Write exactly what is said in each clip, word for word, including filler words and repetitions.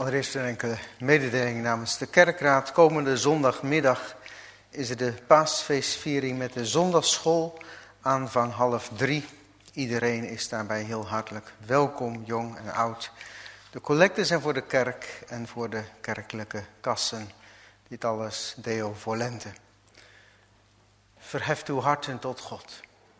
Allereerst een enkele mededeling namens de kerkraad. Komende zondagmiddag is er de paasfeestviering met de zondagsschool. Aanvang half drie. Iedereen is daarbij heel hartelijk welkom, jong en oud. De collecten zijn voor de kerk en voor de kerkelijke kassen. Dit alles Deo volente. Verheft uw harten tot God.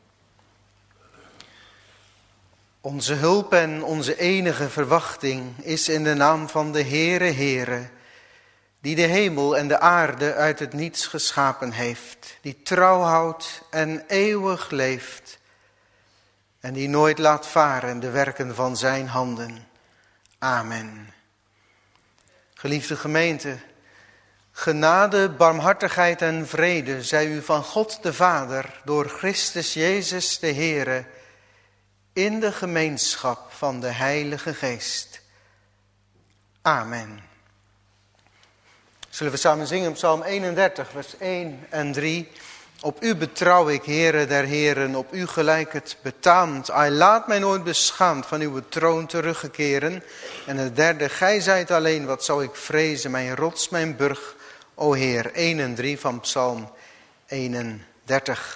Onze hulp en onze enige verwachting is in de naam van de Heere Heere, die de hemel en de aarde uit het niets geschapen heeft, die trouw houdt en eeuwig leeft en die nooit laat varen de werken van zijn handen. Amen. Geliefde gemeente, genade, barmhartigheid en vrede zij u van God de Vader door Christus Jezus de Heere in de gemeenschap van de Heilige Geest. Amen. Zullen we samen zingen Psalm eenendertig, vers één en drie. Op u betrouw ik, Heere der Heren, op u gelijk het betaamt. Ai, laat mij nooit beschaamd van uw troon teruggekeren. En het derde, gij zijt alleen, wat zou ik vrezen, mijn rots, mijn burg, o Heer. één en drie van Psalm eenendertig.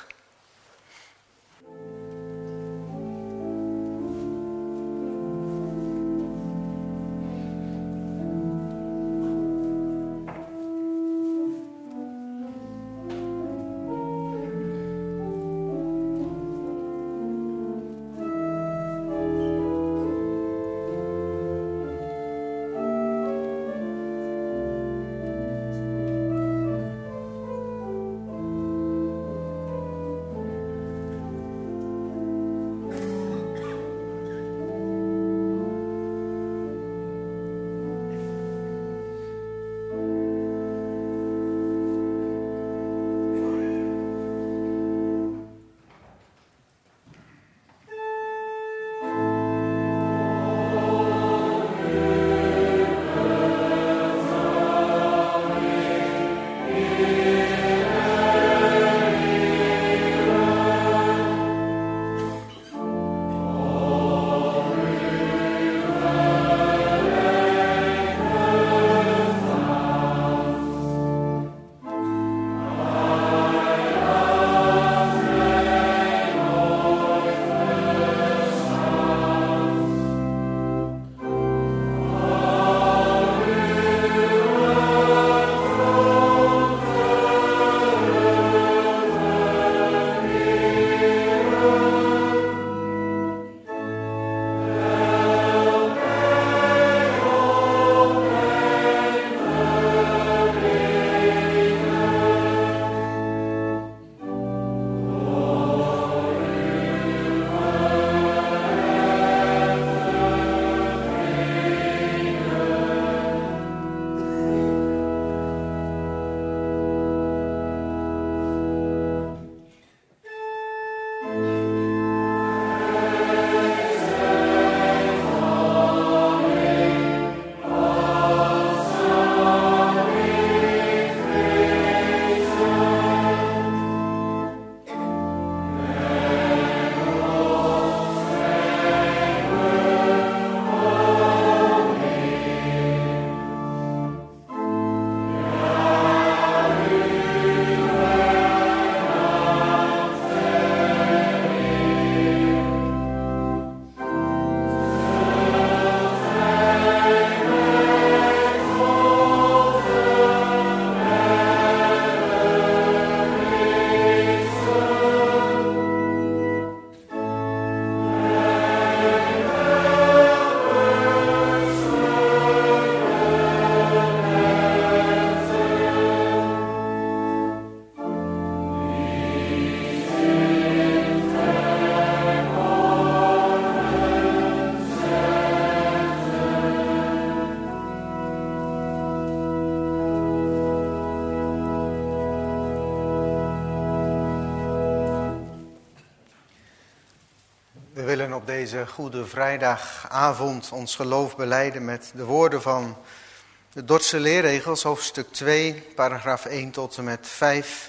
We willen op deze Goede Vrijdagavond ons geloof belijden met de woorden van de Dordtse leerregels, hoofdstuk twee, paragraaf één tot en met vijf.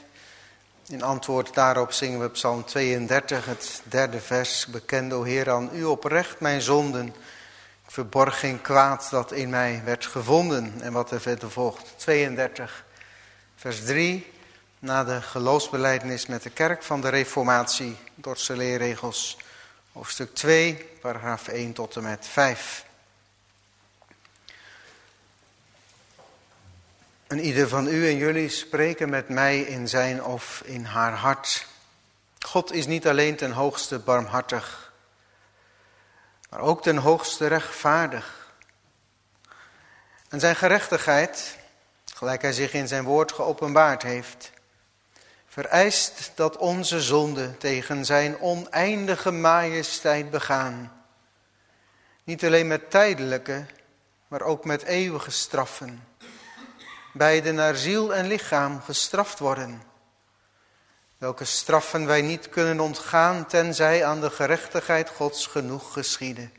In antwoord daarop zingen we Psalm tweeëndertig, het derde vers. Bekend, o Heer, aan u oprecht mijn zonden. Ik verborg geen kwaad dat in mij werd gevonden. En wat er verder volgt. tweeëndertig, vers drie. Na de geloofsbelijdenis met de kerk van de Reformatie. Dordtse leerregels. Hoofdstuk twee, paragraaf één tot en met vijf. En ieder van u en jullie spreken met mij in zijn of in haar hart. God is niet alleen ten hoogste barmhartig, maar ook ten hoogste rechtvaardig. En zijn gerechtigheid, gelijk hij zich in zijn woord geopenbaard heeft, vereist dat onze zonden tegen zijn oneindige majesteit begaan. Niet alleen met tijdelijke, maar ook met eeuwige straffen. Beide naar ziel en lichaam gestraft worden. Welke straffen wij niet kunnen ontgaan, tenzij aan de gerechtigheid Gods genoeg geschieden.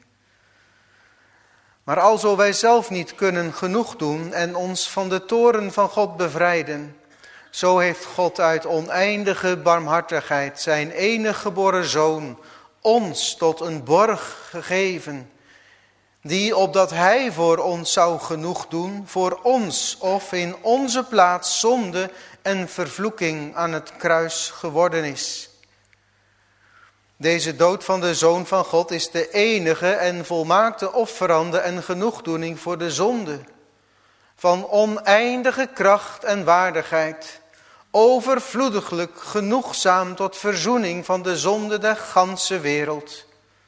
Maar alzo wij zelf niet kunnen genoeg doen en ons van de toorn van God bevrijden, zo heeft God uit oneindige barmhartigheid zijn enige geboren Zoon ons tot een borg gegeven, die opdat hij voor ons zou genoeg doen, voor ons of in onze plaats zonde en vervloeking aan het kruis geworden is. Deze dood van de Zoon van God is de enige en volmaakte offerande en genoegdoening voor de zonde. Van oneindige kracht en waardigheid, overvloediglijk genoegzaam tot verzoening van de zonde der ganse wereld.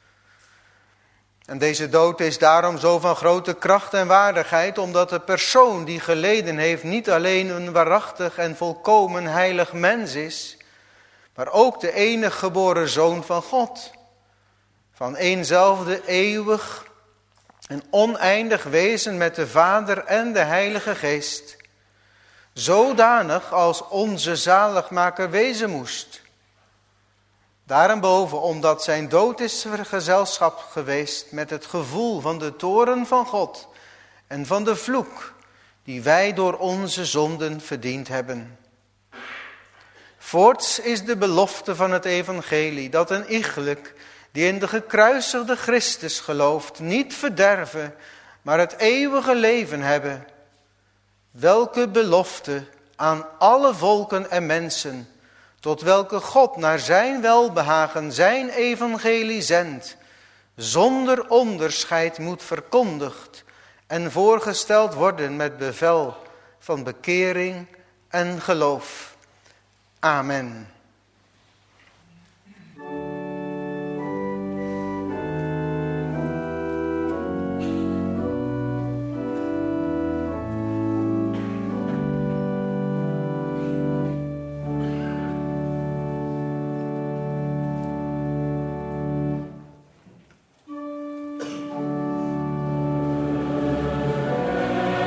En deze dood is daarom zo van grote kracht en waardigheid, omdat de persoon die geleden heeft niet alleen een waarachtig en volkomen heilig mens is, maar ook de enige geboren Zoon van God. Van eenzelfde eeuwig en oneindig wezen met de Vader en de Heilige Geest. Zodanig als onze zaligmaker wezen moest. Daarenboven, omdat zijn dood is vergezelschap geweest met het gevoel van de toorn van God en van de vloek die wij door onze zonden verdiend hebben. Voorts is de belofte van het evangelie dat een iegelijk die in de gekruisigde Christus gelooft niet verderven, maar het eeuwige leven hebben. Welke belofte aan alle volken en mensen, tot welke God naar zijn welbehagen zijn evangelie zendt, zonder onderscheid moet verkondigd en voorgesteld worden met bevel van bekering en geloof. Amen.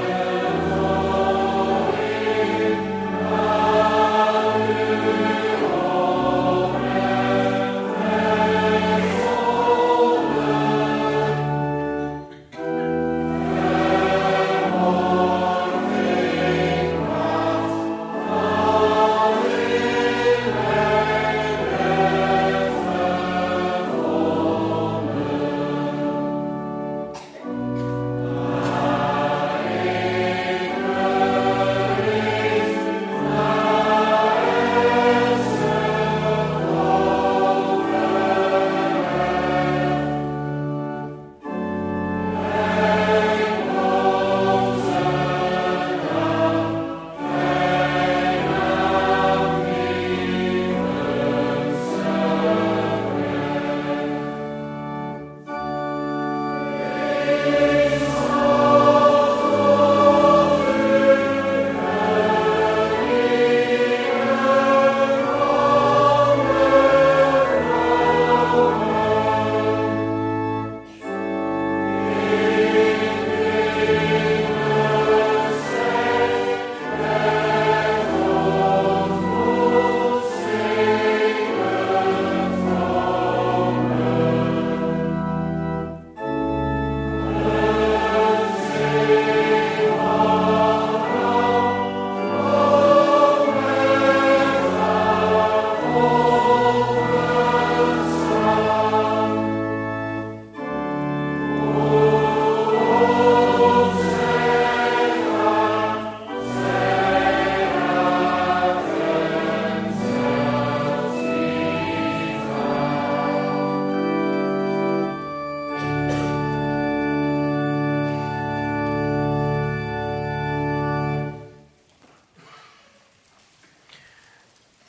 Alleluia.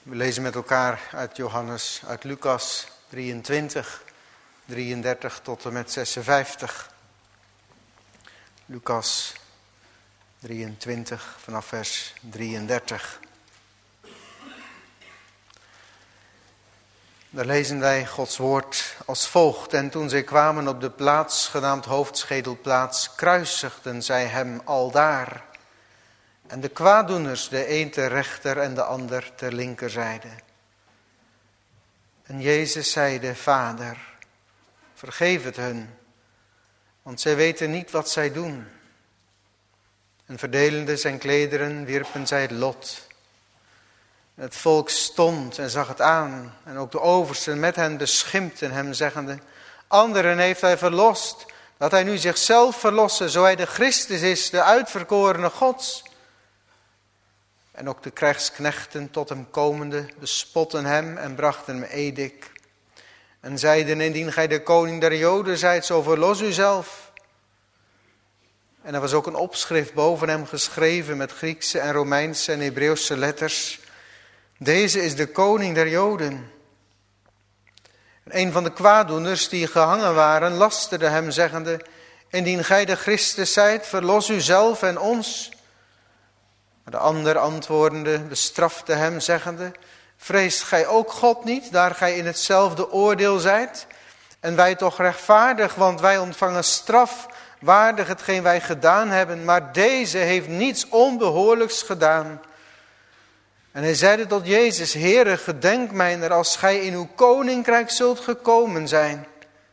We lezen met elkaar uit Johannes, uit Lucas drieëntwintig, drieëndertig tot en met zesenvijftig. Lucas drieëntwintig vanaf vers drieëndertig. Daar lezen wij Gods woord als volgt. En toen zij kwamen op de plaats, genaamd Hoofdschedelplaats, kruisigden zij hem aldaar. En de kwaaddoeners, de een ter rechter en de ander ter linkerzijde. En Jezus zeide, Vader, vergeef het hun, want zij weten niet wat zij doen. En verdelende zijn klederen wierpen zij het lot. En het volk stond en zag het aan. En ook de oversten met hen beschimpten hem, zeggende, anderen heeft hij verlost, dat hij nu zichzelf verlosse, zo hij de Christus is, de uitverkorene Gods. En ook de krijgsknechten tot hem komende bespotten hem en brachten hem edik. En zeiden, indien gij de koning der Joden zijt, zo verlos u zelf. En er was ook een opschrift boven hem geschreven met Griekse en Romeinse en Hebreeuwse letters. Deze is de koning der Joden. En een van de kwaaddoeners die gehangen waren, lasterde hem, zeggende, indien gij de Christus zijt, verlos u zelf en ons. Maar de ander antwoordende bestrafte hem, zeggende, vreest gij ook God niet, daar gij in hetzelfde oordeel zijt? En wij toch rechtvaardig, want wij ontvangen straf, waardig hetgeen wij gedaan hebben. Maar deze heeft niets onbehoorlijks gedaan. En hij zeide tot Jezus, Heere, gedenk mijner als gij in uw koninkrijk zult gekomen zijn.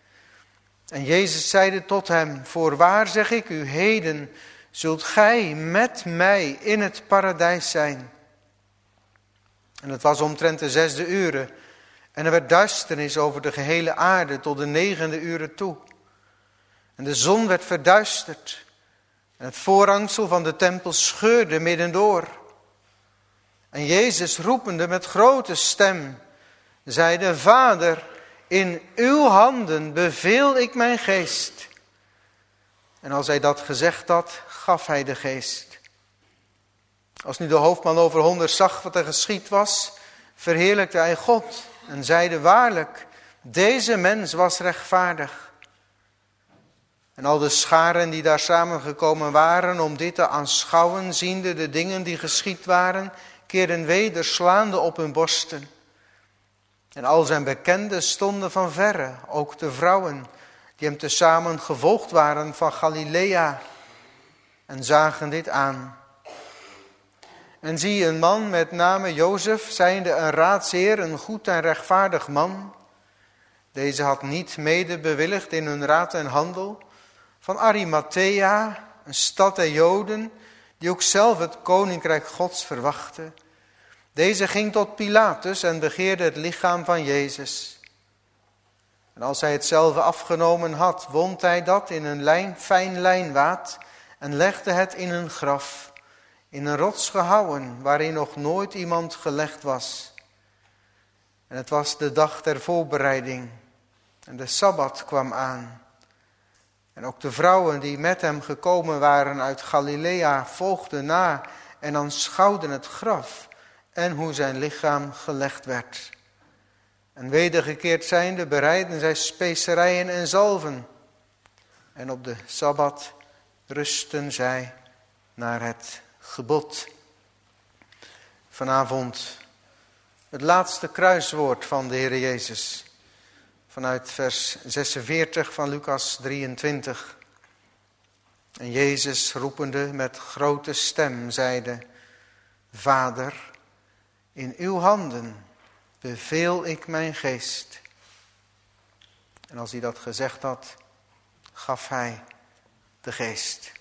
En Jezus zeide tot hem, voorwaar zeg ik u, heden zult gij met mij in het paradijs zijn. En het was omtrent de zesde uren. En er werd duisternis over de gehele aarde tot de negende uren toe. En de zon werd verduisterd. En het voorhangsel van de tempel scheurde middendoor. En Jezus roepende met grote stem, zeide, Vader, in uw handen beveel ik mijn geest. En als hij dat gezegd had, gaf hij de geest. Als nu de hoofdman over honderd zag wat er geschied was, verheerlijkte hij God en zeide, waarlijk, deze mens was rechtvaardig. En al de scharen die daar samengekomen waren om dit te aanschouwen, ziende de dingen die geschied waren, keerden weder slaande op hun borsten. En al zijn bekenden stonden van verre, ook de vrouwen, die hem tezamen gevolgd waren van Galilea, en zagen dit aan. En zie een man met name Jozef, zijnde een raadsheer, een goed en rechtvaardig man. Deze had niet mede bewilligd in hun raad en handel, van Arimathea, een stad der Joden, die ook zelf het koninkrijk Gods verwachtte. Deze ging tot Pilatus en begeerde het lichaam van Jezus. En als hij hetzelfde afgenomen had, wond hij dat in een lijn, fijn lijnwaad en legde het in een graf, in een rots gehouwen, waarin nog nooit iemand gelegd was. En het was de dag der voorbereiding en de Sabbat kwam aan. En ook de vrouwen die met hem gekomen waren uit Galilea volgden na en aanschouwden het graf en hoe zijn lichaam gelegd werd. En wedergekeerd zijnde bereidden zij specerijen en zalven. En op de Sabbat rusten zij naar het gebod. Vanavond het laatste kruiswoord van de Heer Jezus. Vanuit vers zesenveertig van Lucas drieëntwintig. En Jezus roepende met grote stem zeide, Vader, in uw handen beveel ik mijn geest. En als hij dat gezegd had, gaf hij de geest.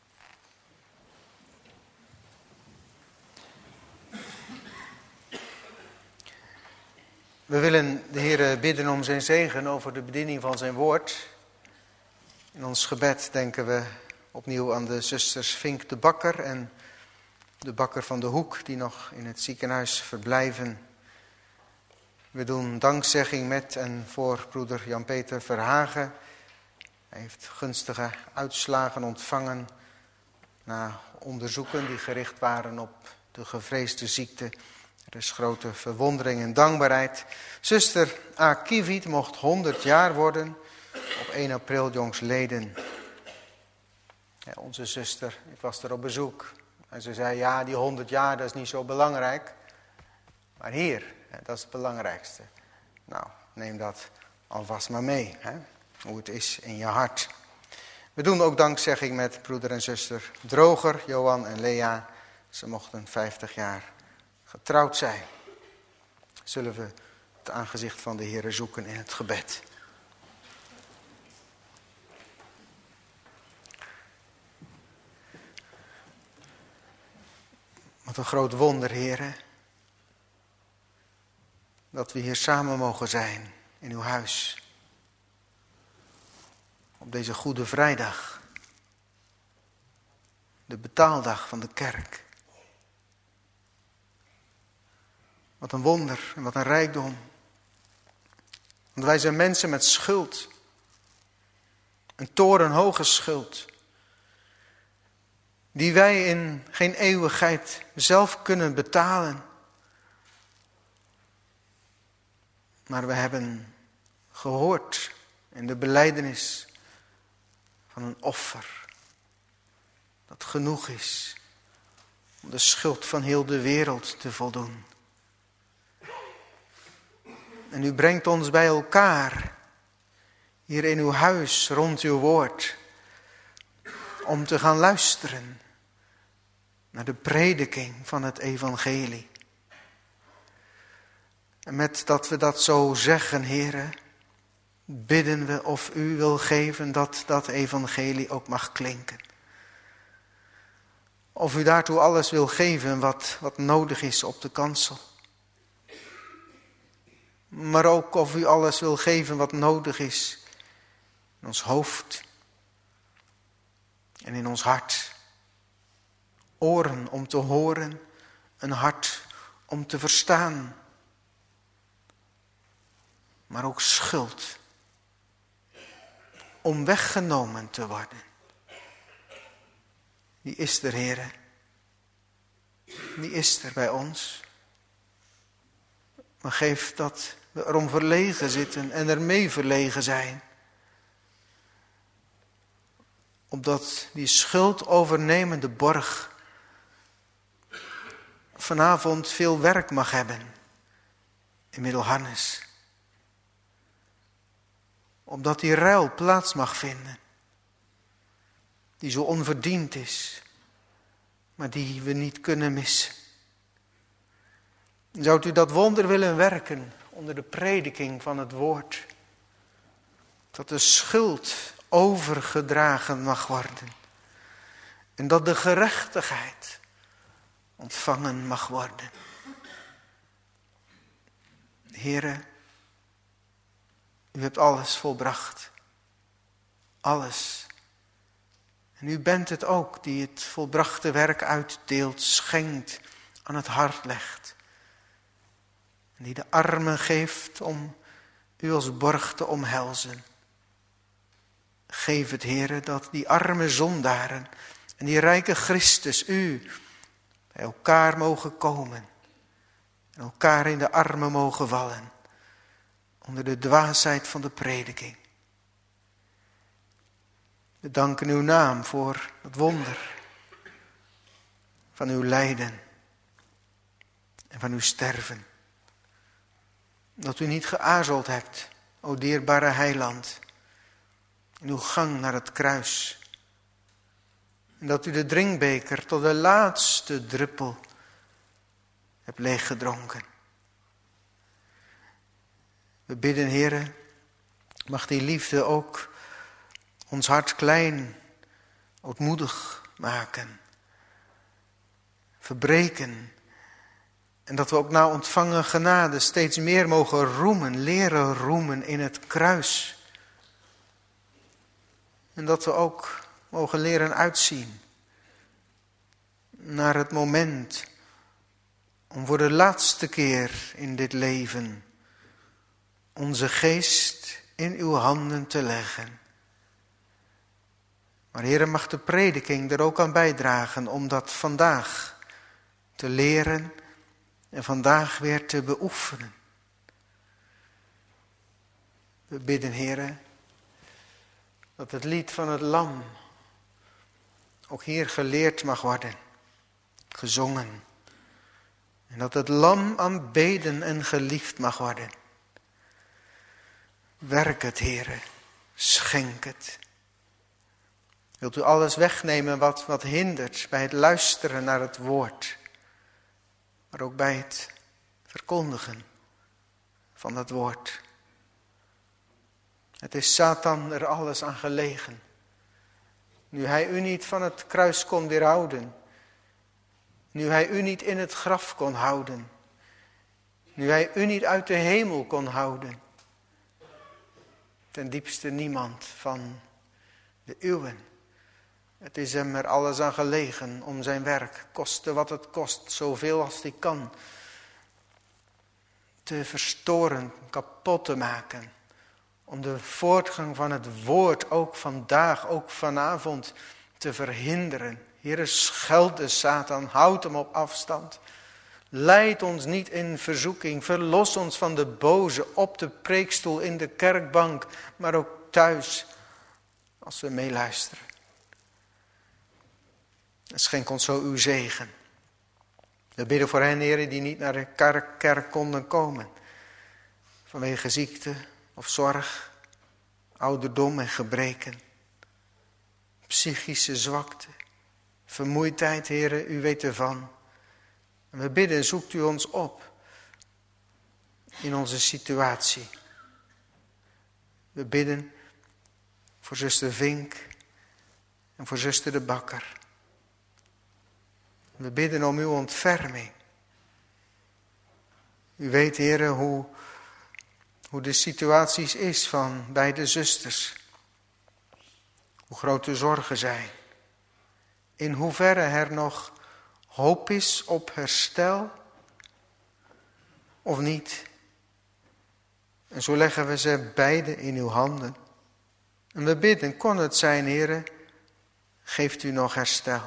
We willen de Heer bidden om zijn zegen over de bediening van zijn woord. In ons gebed denken we opnieuw aan de zusters Vink de Bakker en de bakker van de Hoek die nog in het ziekenhuis verblijven. We doen dankzegging met en voor broeder Jan-Peter Verhagen. Hij heeft gunstige uitslagen ontvangen na onderzoeken die gericht waren op de gevreesde ziekte Er is grote verwondering en dankbaarheid. Zuster A. Kiewiet mocht honderd jaar worden op één april jongstleden. Ja, onze zuster, ik was er op bezoek. En ze zei, ja, die honderd jaar, dat is niet zo belangrijk. Maar hier, dat is het belangrijkste. Nou, neem dat alvast maar mee. Hè? Hoe het is in je hart. We doen ook dankzegging met broeder en zuster Droger, Johan en Lea. Ze mochten vijftig jaar getrouwd zijn. Zullen we het aangezicht van de Heere zoeken in het gebed. Wat een groot wonder, Heere. Dat we hier samen mogen zijn in uw huis. Op deze Goede Vrijdag. De betaaldag van de kerk. Wat een wonder en wat een rijkdom. Want wij zijn mensen met schuld. Een torenhoge schuld. Die wij in geen eeuwigheid zelf kunnen betalen. Maar we hebben gehoord in de belijdenis van een offer. Dat genoeg is om de schuld van heel de wereld te voldoen. En u brengt ons bij elkaar, hier in uw huis, rond uw woord, om te gaan luisteren naar de prediking van het evangelie. En met dat we dat zo zeggen, Heere, bidden we of u wil geven dat dat evangelie ook mag klinken. Of u daartoe alles wil geven wat, wat nodig is op de kansel. Maar ook of u alles wil geven wat nodig is in ons hoofd en in ons hart. Oren om te horen, een hart om te verstaan. Maar ook schuld om weggenomen te worden. Die is er, Heere. Die is er bij ons. Maar geef dat we erom verlegen zitten en ermee verlegen zijn. Opdat die schuld overnemende borg vanavond veel werk mag hebben in Middelharnis. Opdat die ruil plaats mag vinden. Die zo onverdiend is. Maar die we niet kunnen missen. Zou u dat wonder willen werken onder de prediking van het woord. Dat de schuld overgedragen mag worden. En dat de gerechtigheid ontvangen mag worden. Heere, u hebt alles volbracht. Alles. En u bent het ook die het volbrachte werk uitdeelt, schenkt, aan het hart legt. En die de armen geeft om u als borg te omhelzen. Geef het, Heere, dat die arme zondaren en die rijke Christus u bij elkaar mogen komen. En elkaar in de armen mogen vallen. Onder de dwaasheid van de prediking. We danken uw naam voor het wonder van uw lijden en van uw sterven. Dat u niet geaarzeld hebt, o dierbare heiland, in uw gang naar het kruis. En dat u de drinkbeker tot de laatste druppel hebt leeggedronken. We bidden, Heere, mag die liefde ook ons hart klein, ootmoedig maken, verbreken. En dat we ook na ontvangen genade steeds meer mogen roemen, leren roemen in het kruis. En dat we ook mogen leren uitzien naar het moment om voor de laatste keer in dit leven onze geest in uw handen te leggen. Maar Heere, mag de prediking er ook aan bijdragen om dat vandaag te leren en vandaag weer te beoefenen. We bidden, Heere, dat het lied van het lam ook hier geleerd mag worden, gezongen. En dat het lam aanbeden en geliefd mag worden. Werk het, Heere, schenk het. Wilt u alles wegnemen wat, wat hindert bij het luisteren naar het woord, maar ook bij het verkondigen van dat woord. Het is Satan er alles aan gelegen. Nu hij u niet van het kruis kon weerhouden. Nu hij u niet in het graf kon houden. Nu hij u niet uit de hemel kon houden. Ten diepste niemand van de uwen. Het is hem er alles aan gelegen om zijn werk, koste wat het kost, zoveel als hij kan, te verstoren, kapot te maken. Om de voortgang van het woord ook vandaag, ook vanavond te verhinderen. Heere, scheld de Satan, houd hem op afstand. Leid ons niet in verzoeking, verlos ons van de boze op de preekstoel, in de kerkbank, maar ook thuis als we meeluisteren. En schenk ons zo uw zegen. We bidden voor hen, Heere, die niet naar de kerk, kerk konden komen. Vanwege ziekte of zorg, ouderdom en gebreken. Psychische zwakte, vermoeidheid, Heere, u weet ervan. En we bidden, zoekt u ons op in onze situatie. We bidden voor zuster Vink en voor zuster de Bakker. We bidden om uw ontferming. U weet, Heere, hoe, hoe de situaties is van beide zusters. Hoe groot de zorgen zijn. In hoeverre er nog hoop is op herstel of niet. En zo leggen we ze beide in uw handen. En we bidden, kon het zijn, Heere, geeft u nog herstel.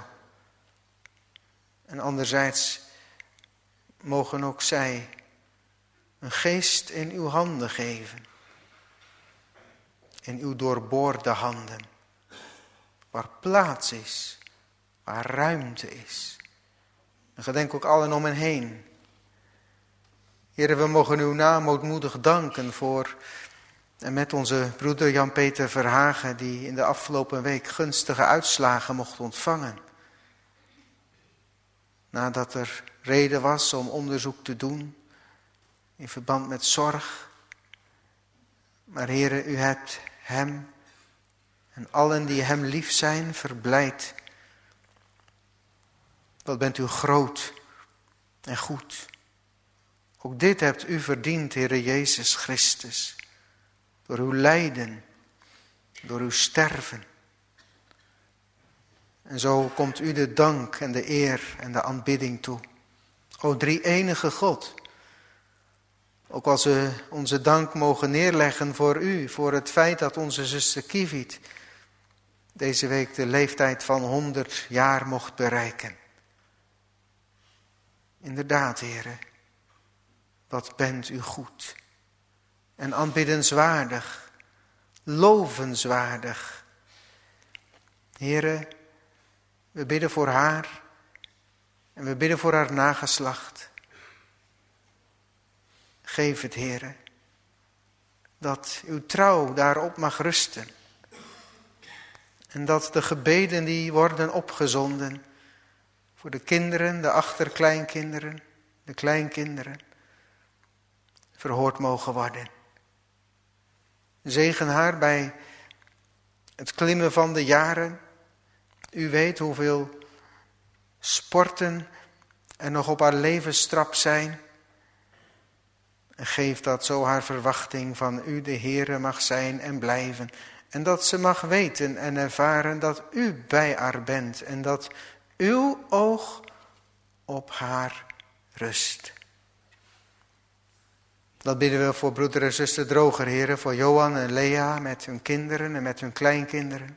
En anderzijds mogen ook zij een geest in uw handen geven. In uw doorboorde handen. Waar plaats is, waar ruimte is. En gedenk ook allen om hen heen. Heere, we mogen uw naam ootmoedig danken voor en met onze broeder Jan-Peter Verhagen, die in de afgelopen week gunstige uitslagen mocht ontvangen. Nadat er reden was om onderzoek te doen in verband met zorg. Maar Heere, u hebt hem en allen die hem lief zijn verblijd. Wat bent u groot en goed. Ook dit hebt u verdiend, Heere Jezus Christus. Door uw lijden, door uw sterven. En zo komt u de dank en de eer en de aanbidding toe. O drie-enige God. Ook als we onze dank mogen neerleggen voor u, voor het feit dat onze zuster Kiewiet deze week de leeftijd van honderd jaar mocht bereiken. Inderdaad, Heere, wat bent u goed en aanbiddenswaardig, lovenswaardig. Heere, we bidden voor haar en we bidden voor haar nageslacht. Geef het, Heere, dat uw trouw daarop mag rusten. En dat de gebeden die worden opgezonden voor de kinderen, de achterkleinkinderen, de kleinkinderen, verhoord mogen worden. Zegen haar bij het klimmen van de jaren. U weet hoeveel sporten er nog op haar levenstrap zijn. En geef dat zo haar verwachting van u, de Heere, mag zijn en blijven. En dat ze mag weten en ervaren dat u bij haar bent. En dat uw oog op haar rust. Dat bidden we voor broeder en zuster Droger, Heere. Voor Johan en Lea met hun kinderen en met hun kleinkinderen.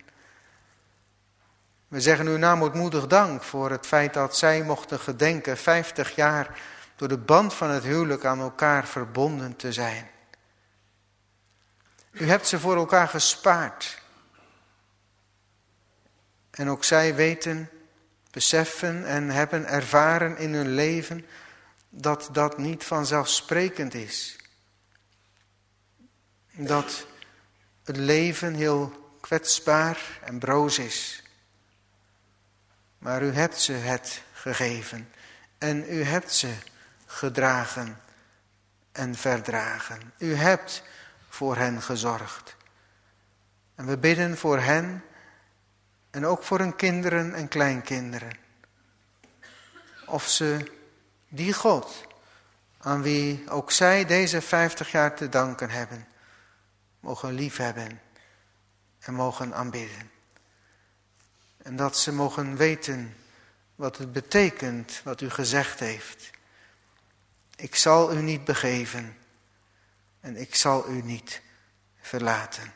We zeggen uw naam ootmoedig dank voor het feit dat zij mochten gedenken vijftig jaar door de band van het huwelijk aan elkaar verbonden te zijn. U hebt ze voor elkaar gespaard. En ook zij weten, beseffen en hebben ervaren in hun leven dat dat niet vanzelfsprekend is. Dat het leven heel kwetsbaar en broos is. Maar u hebt ze het gegeven en u hebt ze gedragen en verdragen. U hebt voor hen gezorgd. En we bidden voor hen en ook voor hun kinderen en kleinkinderen. Of ze die God, aan wie ook zij deze vijftig jaar te danken hebben, mogen liefhebben en mogen aanbidden. En dat ze mogen weten wat het betekent wat u gezegd heeft. Ik zal u niet begeven en ik zal u niet verlaten.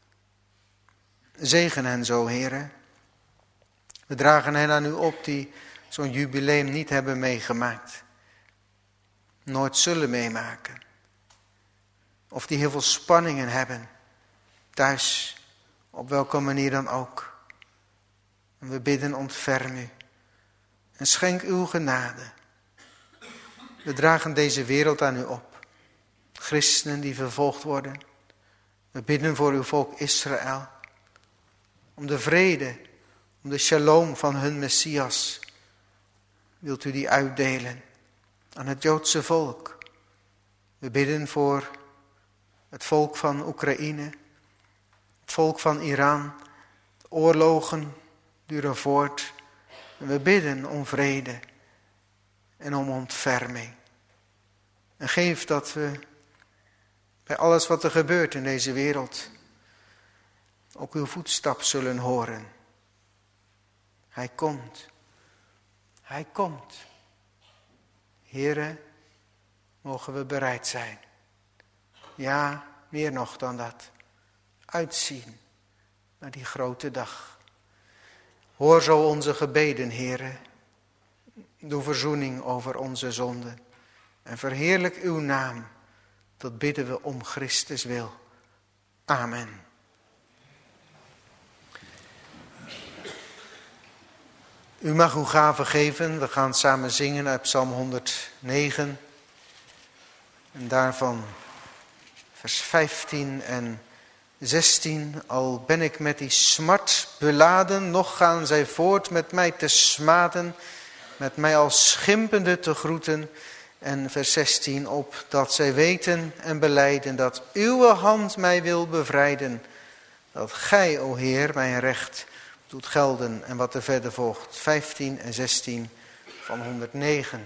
Zegen hen zo, Heere. We dragen hen aan u op die zo'n jubileum niet hebben meegemaakt. Nooit zullen meemaken. Of die heel veel spanningen hebben. Thuis, op welke manier dan ook. En we bidden, ontferm u. En schenk uw genade. We dragen deze wereld aan u op. Christenen die vervolgd worden. We bidden voor uw volk Israël. Om de vrede, om de shalom van hun Messias. Wilt u die uitdelen aan het Joodse volk. We bidden voor het volk van Oekraïne. Het volk van Iran. De oorlogen duren voort. En we bidden om vrede en om ontferming. En geef dat we bij alles wat er gebeurt in deze wereld ook uw voetstap zullen horen. Hij komt. Hij komt. Heere, mogen we bereid zijn. Ja, meer nog dan dat. Uitzien naar die grote dag. Hoor zo onze gebeden, Heere. Doe verzoening over onze zonden. En verheerlijk uw naam. Dat bidden we om Christus wil. Amen. U mag uw gave geven. We gaan samen zingen uit Psalm honderdnegen. En daarvan vers vijftien en zestien. Al ben ik met die smart beladen, nog gaan zij voort met mij te smaden, met mij als schimpende te groeten. En vers zestien, op dat zij weten en belijden dat uw hand mij wil bevrijden. Dat gij, o Heer, mijn recht doet gelden. En wat er verder volgt, vijftien en zestien van honderdnegen.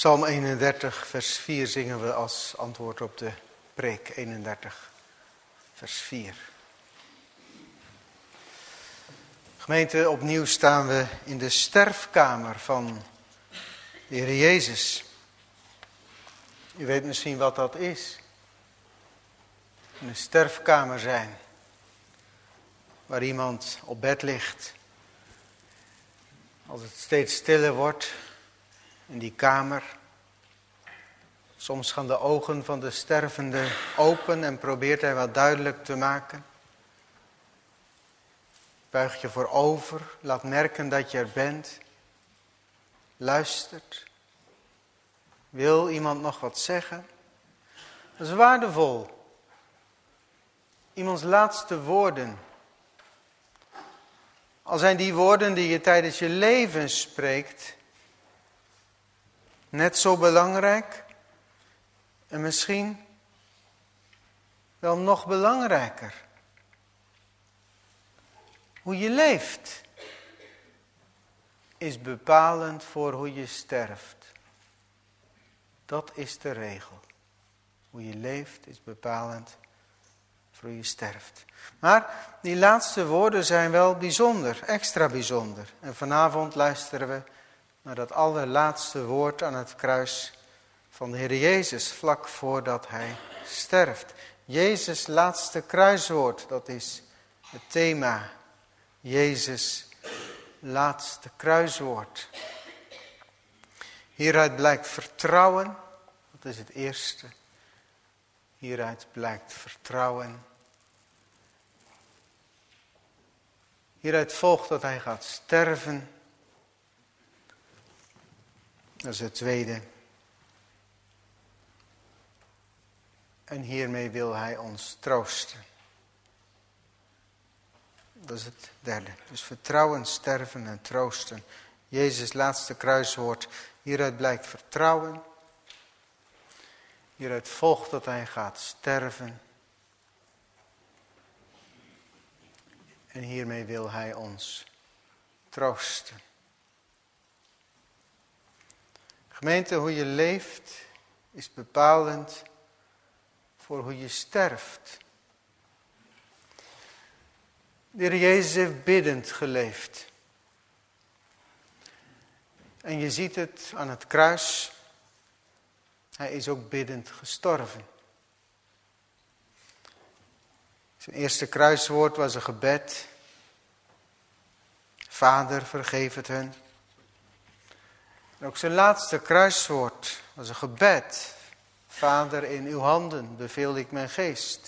Psalm eenendertig, vers vier zingen we als antwoord op de preek. eenendertig, vers vier. Gemeente, opnieuw staan we in de sterfkamer van de Heer Jezus. U weet misschien wat dat is. In een sterfkamer zijn. Waar iemand op bed ligt. Als het steeds stiller wordt in die kamer. Soms gaan de ogen van de stervende open en probeert hij wat duidelijk te maken. Buig je voorover, laat merken dat je er bent. Luistert. Wil iemand nog wat zeggen? Dat is waardevol. Iemands laatste woorden. Al zijn die woorden die je tijdens je leven spreekt net zo belangrijk en misschien wel nog belangrijker. Hoe je leeft is bepalend voor hoe je sterft. Dat is de regel. Hoe je leeft is bepalend voor hoe je sterft. Maar die laatste woorden zijn wel bijzonder, extra bijzonder. En vanavond luisteren we naar dat allerlaatste woord aan het kruis van de Heer Jezus, vlak voordat hij sterft. Jezus' laatste kruiswoord, dat is het thema. Jezus' laatste kruiswoord. Hieruit blijkt vertrouwen, dat is het eerste. Hieruit blijkt vertrouwen. Hieruit volgt dat hij gaat sterven. Dat is het tweede. En hiermee wil hij ons troosten. Dat is het derde. Dus vertrouwen, sterven en troosten. Jezus' laatste kruiswoord. Hieruit blijkt vertrouwen. Hieruit volgt dat hij gaat sterven. En hiermee wil hij ons troosten. Gemeente, hoe je leeft is bepalend voor hoe je sterft. De Heer Jezus heeft biddend geleefd. En je ziet het aan het kruis. Hij is ook biddend gestorven. Zijn eerste kruiswoord was een gebed. Vader, vergeef het hun. En ook zijn laatste kruiswoord was een gebed. Vader, in uw handen beveel ik mijn geest.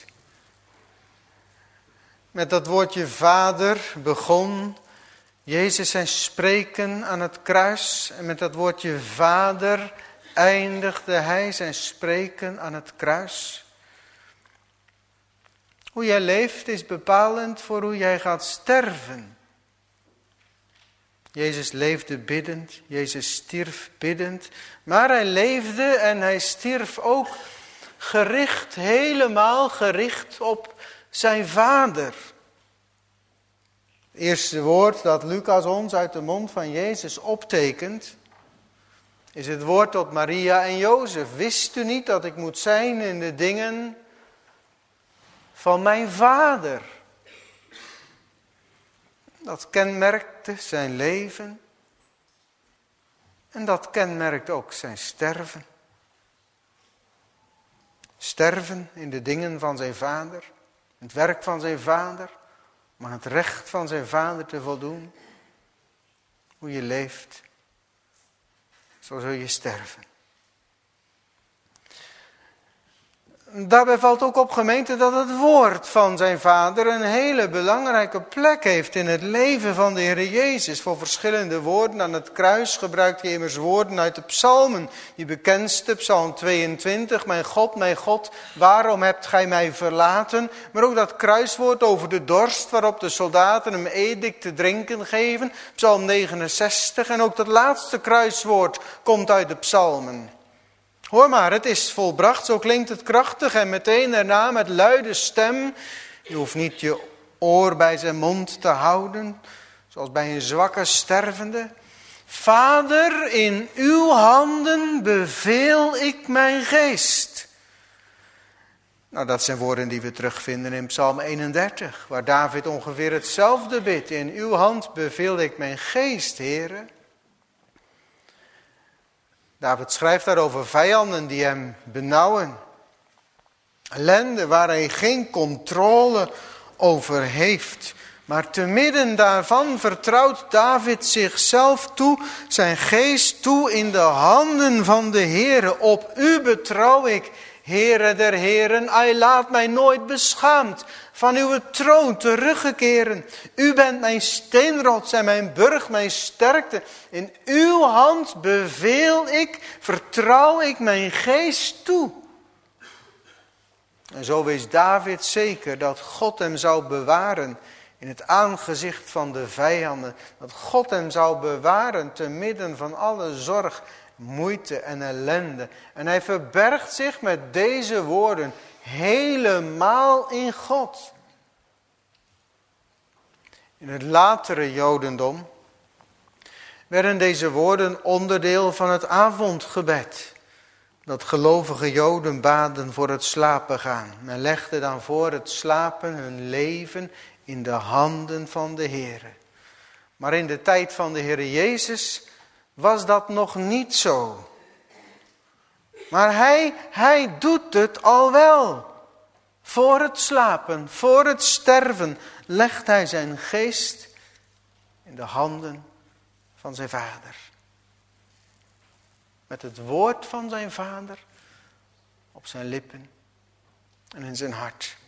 Met dat woordje vader begon Jezus zijn spreken aan het kruis. En met dat woordje vader eindigde hij zijn spreken aan het kruis. Hoe jij leeft is bepalend voor hoe jij gaat sterven. Jezus leefde biddend, Jezus stierf biddend. Maar hij leefde en hij stierf ook gericht, helemaal gericht op zijn Vader. Het eerste woord dat Lucas ons uit de mond van Jezus optekent, is het woord tot Maria en Jozef. Wist u niet dat ik moet zijn in de dingen van mijn Vader? Dat kenmerkte zijn leven. En dat kenmerkt ook zijn sterven. Sterven in de dingen van zijn Vader. Het werk van zijn Vader. Om aan het recht van zijn Vader te voldoen. Hoe je leeft. Zo zul je sterven. Daarbij valt ook op, gemeente, dat het woord van zijn Vader een hele belangrijke plek heeft in het leven van de Heer Jezus. Voor verschillende woorden aan het kruis gebruikt hij immers woorden uit de psalmen. Die bekendste, psalm tweeëntwintig, mijn God, mijn God, waarom hebt gij mij verlaten? Maar ook dat kruiswoord over de dorst waarop de soldaten hem edict te drinken geven, psalm negenenzestig. En ook dat laatste kruiswoord komt uit de psalmen. Hoor maar, het is volbracht, zo klinkt het krachtig en meteen daarna met luide stem. Je hoeft niet je oor bij zijn mond te houden, zoals bij een zwakke stervende. Vader, in uw handen beveel ik mijn geest. Nou, dat zijn woorden die we terugvinden in Psalm eenendertig, waar David ongeveer hetzelfde bidt. In uw hand beveel ik mijn geest, Heere. David schrijft daarover vijanden die hem benauwen. Ellende waar hij geen controle over heeft. Maar te midden daarvan vertrouwt David zichzelf toe, zijn geest toe in de handen van de Heere. Op u betrouw ik, Heere der Heren, hij laat mij nooit beschaamd van uw troon teruggekeren. U bent mijn steenrots en mijn burcht, mijn sterkte. In uw hand beveel ik, vertrouw ik mijn geest toe. En zo wees David zeker dat God hem zou bewaren in het aangezicht van de vijanden. Dat God hem zou bewaren te midden van alle zorg, moeite en ellende. En hij verbergt zich met deze woorden helemaal in God. In het latere Jodendom werden deze woorden onderdeel van het avondgebed. Dat gelovige Joden baden voor het slapen gaan. Men legde dan voor het slapen hun leven in de handen van de Heere. Maar in de tijd van de Heere Jezus was dat nog niet zo. Maar hij, hij doet het al wel. Voor het slapen, voor het sterven, legt hij zijn geest in de handen van zijn Vader. Met het woord van zijn Vader op zijn lippen en in zijn hart.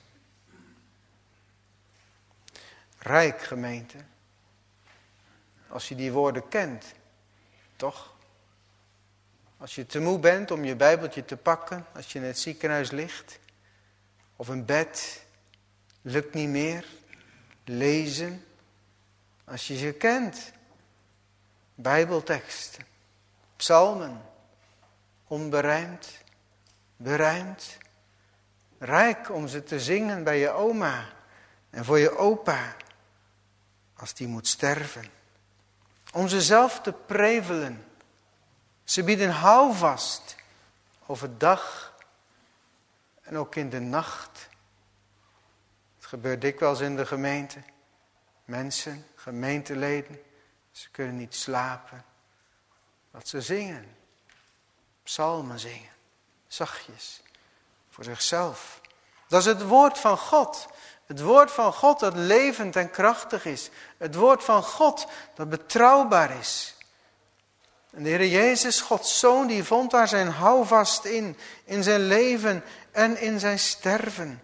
Rijk, gemeente, als je die woorden kent, toch? Als je te moe bent om je Bijbeltje te pakken, als je in het ziekenhuis ligt, of een bed, lukt niet meer, lezen, als je ze kent, Bijbelteksten, psalmen, onberijmd, berijmd, rijk om ze te zingen bij je oma en voor je opa, als die moet sterven. Om ze zelf te prevelen. Ze bieden houvast overdag en ook in de nacht. Het gebeurt dikwijls in de gemeente. Mensen, gemeenteleden, ze kunnen niet slapen. Dat ze zingen. Psalmen zingen. Zachtjes. Voor zichzelf. Dat is het woord van God. Het woord van God dat levend en krachtig is. Het woord van God dat betrouwbaar is. En de Heer Jezus, Gods Zoon, die vond daar zijn houvast in. In zijn leven en in zijn sterven.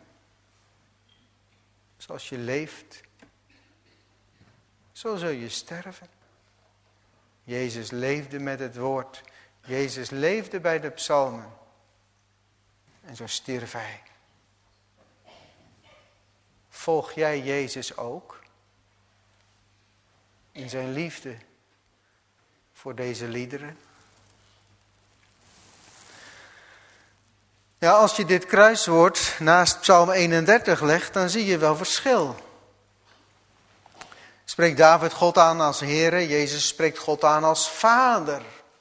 Zoals je leeft, zo zul je sterven. Jezus leefde met het woord. Jezus leefde bij de psalmen. En zo stierf hij. Volg jij Jezus ook? In zijn liefde voor deze liederen? Ja, als je dit kruiswoord naast Psalm eenendertig legt, dan zie je wel verschil. Spreekt David God aan als Heere, Jezus spreekt God aan als Vader.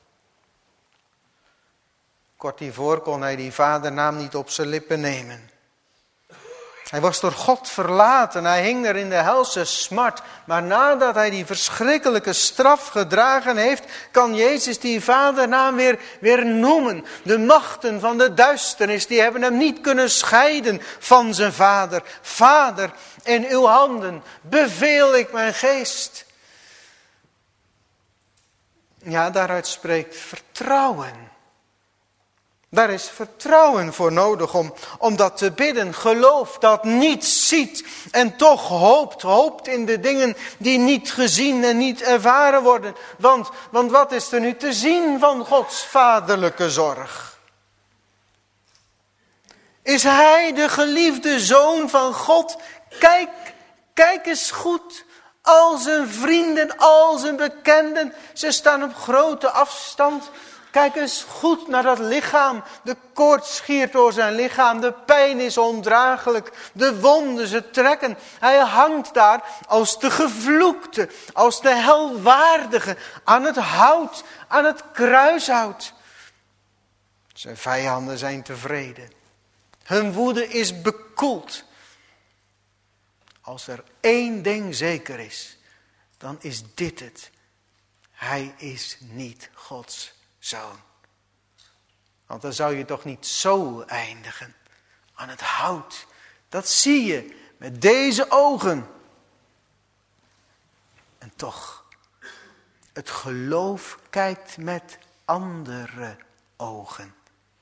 Kort hiervoor kon hij die vadernaam niet op zijn lippen nemen. Hij was door God verlaten, hij hing er in de helse smart. Maar nadat hij die verschrikkelijke straf gedragen heeft, kan Jezus die vadernaam weer, weer noemen. De machten van de duisternis, die hebben hem niet kunnen scheiden van zijn vader. Vader, in uw handen beveel ik mijn geest. Ja, daaruit spreekt vertrouwen. Daar is vertrouwen voor nodig om, om dat te bidden. Geloof dat niet ziet en toch hoopt. Hoopt in de dingen die niet gezien en niet ervaren worden. Want, want wat is er nu te zien van Gods vaderlijke zorg? Is hij de geliefde zoon van God? Kijk, kijk eens goed. Al zijn vrienden, al zijn bekenden, ze staan op grote afstand Kijk eens goed naar dat lichaam. De koorts schiert door zijn lichaam. De pijn is ondraaglijk. De wonden, ze trekken. Hij hangt daar als de gevloekte, als de helwaardige, aan het hout, aan het kruishout. Zijn vijanden zijn tevreden. Hun woede is bekoeld. Als er één ding zeker is, dan is dit het. Hij is niet Gods zoon. Want dan zou je toch niet zo eindigen. Aan het hout. Dat zie je met deze ogen. En toch, het geloof kijkt met andere ogen.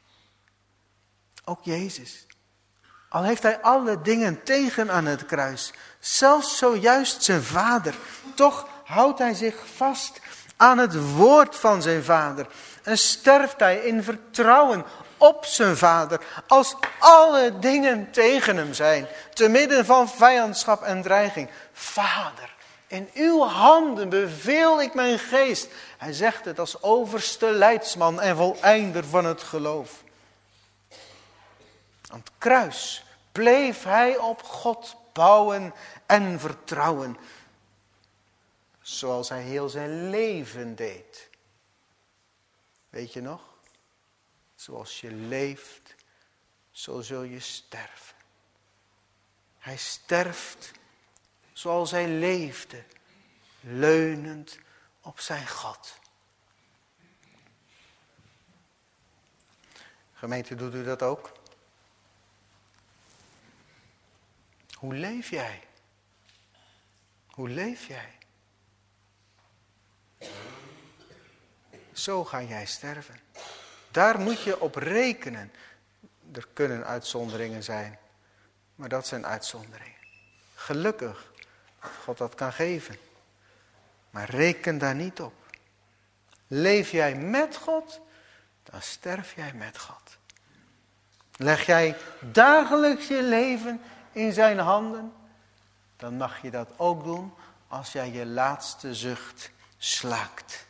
Ook Jezus. Al heeft hij alle dingen tegen aan het kruis. Zelfs zojuist zijn vader. Toch houdt hij zich vast aan het woord van zijn vader. En sterft hij in vertrouwen op zijn vader. Als alle dingen tegen hem zijn. Te midden van vijandschap en dreiging. Vader, in uw handen beveel ik mijn geest. Hij zegt het als overste leidsman en voleinder van het geloof. Aan het kruis bleef hij op God bouwen en vertrouwen. Zoals hij heel zijn leven deed. Weet je nog? Zoals je leeft, zo zul je sterven. Hij sterft zoals hij leefde, leunend op zijn God. Gemeente, doet u dat ook? Hoe leef jij? Hoe leef jij? Zo ga jij sterven. Daar moet je op rekenen. Er kunnen uitzonderingen zijn. Maar dat zijn uitzonderingen. Gelukkig dat God dat kan geven. Maar reken daar niet op. Leef jij met God, dan sterf jij met God. Leg jij dagelijks je leven in zijn handen, dan mag je dat ook doen als jij je laatste zucht slaakt.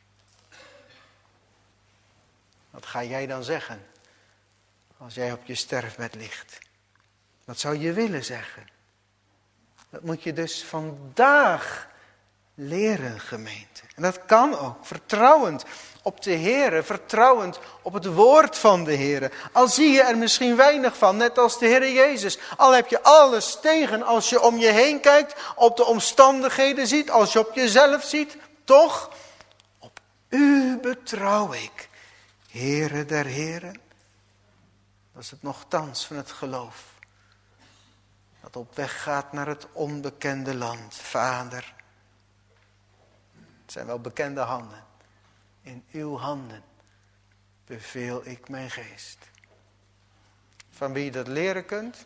Wat ga jij dan zeggen als jij op je sterfbed ligt? Wat zou je willen zeggen? Dat moet je dus vandaag leren, gemeente. En dat kan ook, vertrouwend op de Heere, vertrouwend op het woord van de Heere. Al zie je er misschien weinig van, net als de Heere Jezus. Al heb je alles tegen als je om je heen kijkt, op de omstandigheden ziet, als je op jezelf ziet. Toch, op u betrouw ik, Heere der Heren. Dat is het nochtans van het geloof. Dat op weg gaat naar het onbekende land. Vader, het zijn wel bekende handen. In uw handen beveel ik mijn geest. Van wie je dat leren kunt?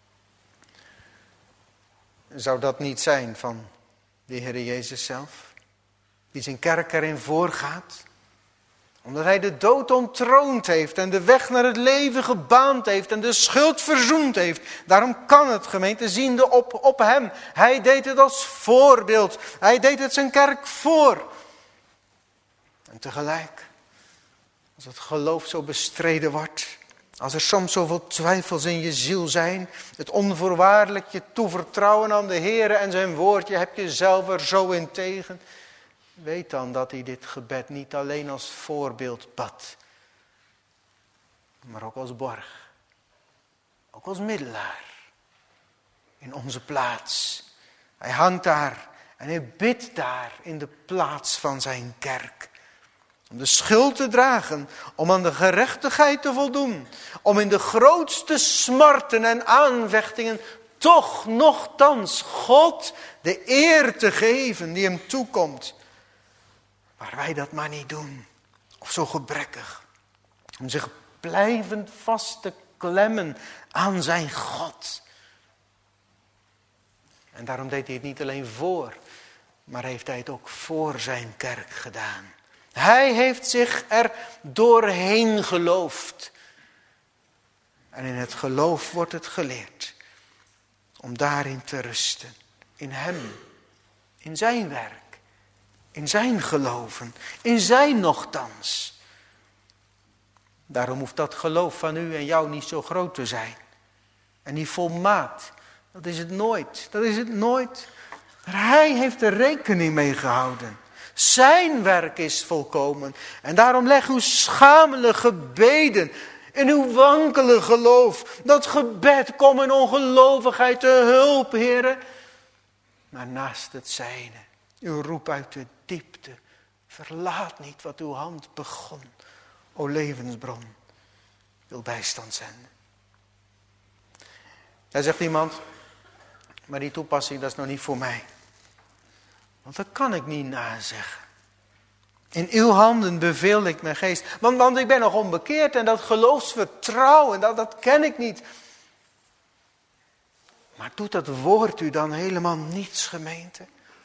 Zou dat niet zijn van de Heer Jezus zelf? Die zijn kerk erin voorgaat. Omdat hij de dood ontroond heeft en de weg naar het leven gebaand heeft en de schuld verzoend heeft. Daarom kan het, gemeente, ziende op, op hem. Hij deed het als voorbeeld. Hij deed het zijn kerk voor. En tegelijk, als het geloof zo bestreden wordt, als er soms zoveel twijfels in je ziel zijn, het onvoorwaardelijk je toevertrouwen aan de Heer en zijn woord, je hebt jezelf er zo in tegen. Weet dan dat hij dit gebed niet alleen als voorbeeld bad, maar ook als borg, ook als middelaar in onze plaats. Hij hangt daar en hij bidt daar in de plaats van zijn kerk. Om de schuld te dragen, om aan de gerechtigheid te voldoen, om in de grootste smarten en aanvechtingen toch nochtans God de eer te geven die hem toekomt. Maar wij dat maar niet doen, of zo gebrekkig, om zich blijvend vast te klemmen aan zijn God. En daarom deed hij het niet alleen voor, maar heeft hij het ook voor zijn kerk gedaan. Hij heeft zich er doorheen geloofd. En in het geloof wordt het geleerd om daarin te rusten. In hem, in zijn werk, in zijn geloven, in zijn nochtans. Daarom hoeft dat geloof van u en jou niet zo groot te zijn. En niet volmaakt. Dat is het nooit. Dat is het nooit. Maar hij heeft er rekening mee gehouden. Zijn werk is volkomen. En daarom leg uw schamele gebeden in uw wankele geloof. Dat gebed, kom in ongelovigheid te hulp, Heere. Maar naast het zijne, uw roep uit de diepte. Verlaat niet wat uw hand begon. O levensbron, wil bijstand zenden. Daar zegt iemand, maar die toepassing, dat is nog niet voor mij. Want dat kan ik niet nazeggen. In uw handen beveel ik mijn geest. Want, want ik ben nog onbekeerd en dat geloofsvertrouwen, dat, dat ken ik niet. Maar doet dat woord u dan helemaal niets, gemeente?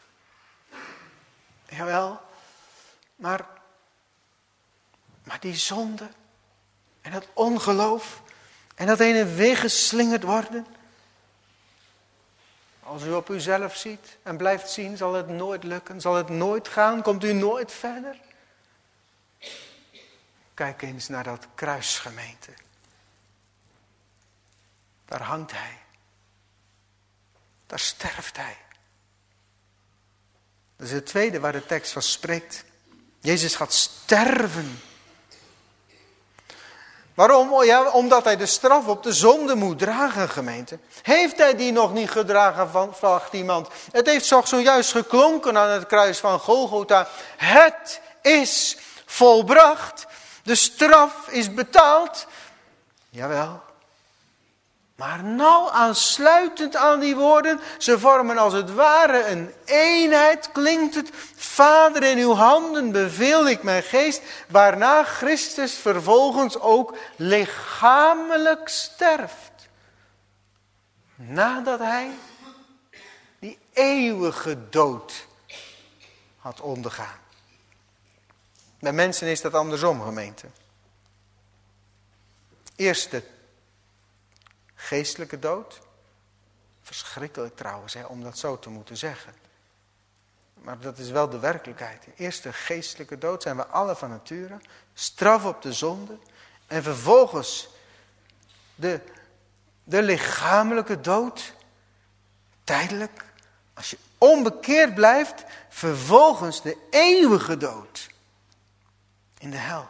Jawel, maar, maar die zonde en dat ongeloof en dat heen en weer geslingerd worden. Als u op uzelf ziet en blijft zien, zal het nooit lukken, zal het nooit gaan, komt u nooit verder. Kijk eens naar dat kruis, gemeente. Daar hangt hij. Daar sterft hij. Dat is het tweede waar de tekst van spreekt. Jezus gaat sterven. Waarom? Oh ja, omdat hij de straf op de zonde moet dragen, gemeente. Heeft hij die nog niet gedragen, van, vraagt iemand. Het heeft toch zojuist geklonken aan het kruis van Golgotha. Het is volbracht. De straf is betaald. Jawel. Maar nou aansluitend aan die woorden, ze vormen als het ware een eenheid, klinkt het. Vader, in uw handen beveel ik mijn geest, waarna Christus vervolgens ook lichamelijk sterft. Nadat hij die eeuwige dood had ondergaan. Bij mensen is dat andersom, gemeente. Eerst de geestelijke dood. Verschrikkelijk trouwens, hè, om dat zo te moeten zeggen. Maar dat is wel de werkelijkheid. Eerst de geestelijke dood, zijn we alle van nature. Straf op de zonde. En vervolgens de, de lichamelijke dood. Tijdelijk. Als je onbekeerd blijft. Vervolgens de eeuwige dood. In de hel.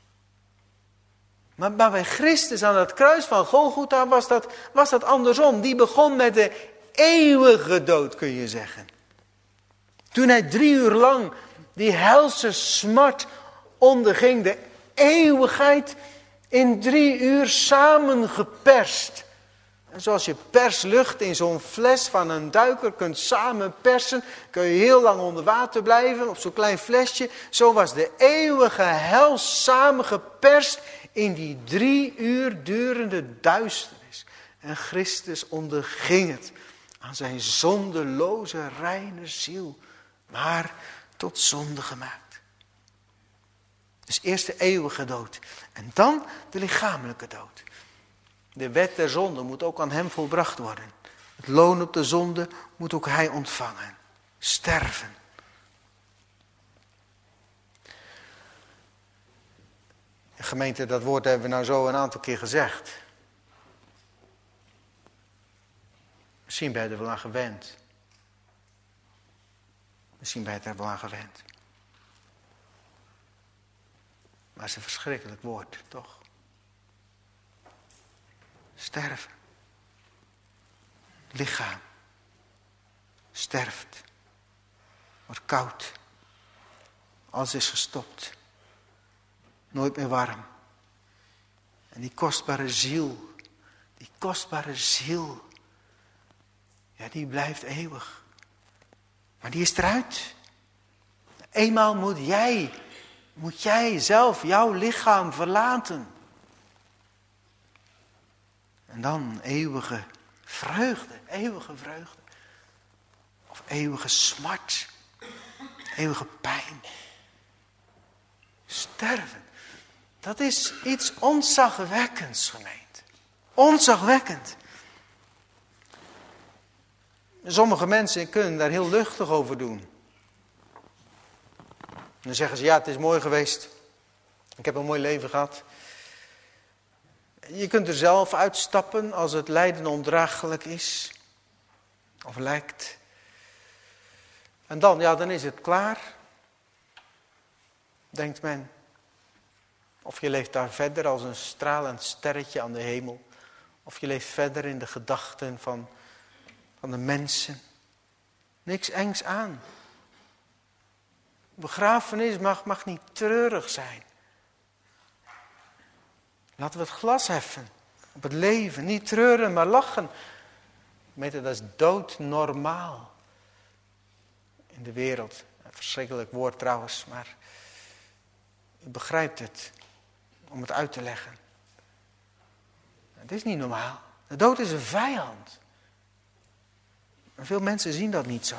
Maar, maar bij Christus aan het kruis van Golgotha was dat, was dat andersom. Die begon met de eeuwige dood, kun je zeggen. Toen hij drie uur lang die helse smart onderging. De eeuwigheid in drie uur samengeperst. En zoals je perslucht in zo'n fles van een duiker kunt samenpersen. Kun je heel lang onder water blijven op zo'n klein flesje. Zo was de eeuwige hel samengeperst in die drie uur durende duisternis. En Christus onderging het aan zijn zondeloze, reine ziel. Maar tot zonde gemaakt. Dus eerst de eeuwige dood. En dan de lichamelijke dood. De wet der zonde moet ook aan hem volbracht worden. Het loon op de zonde moet ook hij ontvangen. Sterven. Gemeente, dat woord hebben we nou zo een aantal keer gezegd. Misschien ben je er wel aan gewend. Misschien ben je er wel aan gewend. Maar het is een verschrikkelijk woord, toch? Sterven. Lichaam. Sterft. Wordt koud. Alles is gestopt. Nooit meer warm. En die kostbare ziel. Die kostbare ziel. Ja, die blijft eeuwig. Maar die is eruit. Eenmaal moet jij. Moet jij zelf jouw lichaam verlaten. En dan eeuwige vreugde. Eeuwige vreugde. Of eeuwige smart. Eeuwige pijn. Sterven. Dat is iets ontzagwekkends, gemeente. Ontzagwekkend. Sommige mensen kunnen daar heel luchtig over doen. En dan zeggen ze, ja, het is mooi geweest. Ik heb een mooi leven gehad. Je kunt er zelf uitstappen als het lijden ondraaglijk is. Of lijkt. En dan, ja, dan is het klaar. Denkt men. Of je leeft daar verder als een stralend sterretje aan de hemel. Of je leeft verder in de gedachten van, van de mensen. Niks engs aan. Begrafenis mag, mag niet treurig zijn. Laten we het glas heffen op het leven. Niet treuren, maar lachen. Meten, dat is doodnormaal in de wereld. Een verschrikkelijk woord trouwens, maar u begrijpt het om het uit te leggen. Het is niet normaal. De dood is een vijand. En veel mensen zien dat niet zo.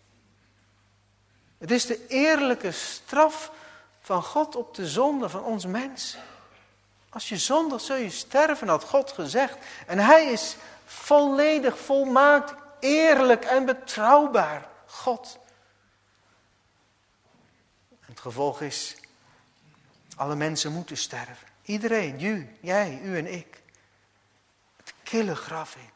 Het is de eerlijke straf van God op de zonde van ons mens. Als je zondigt zul je sterven, had God gezegd. En hij is volledig, volmaakt, eerlijk en betrouwbaar. God. En het gevolg is, alle mensen moeten sterven. Iedereen, u, jij, u en ik. Het kille graf in.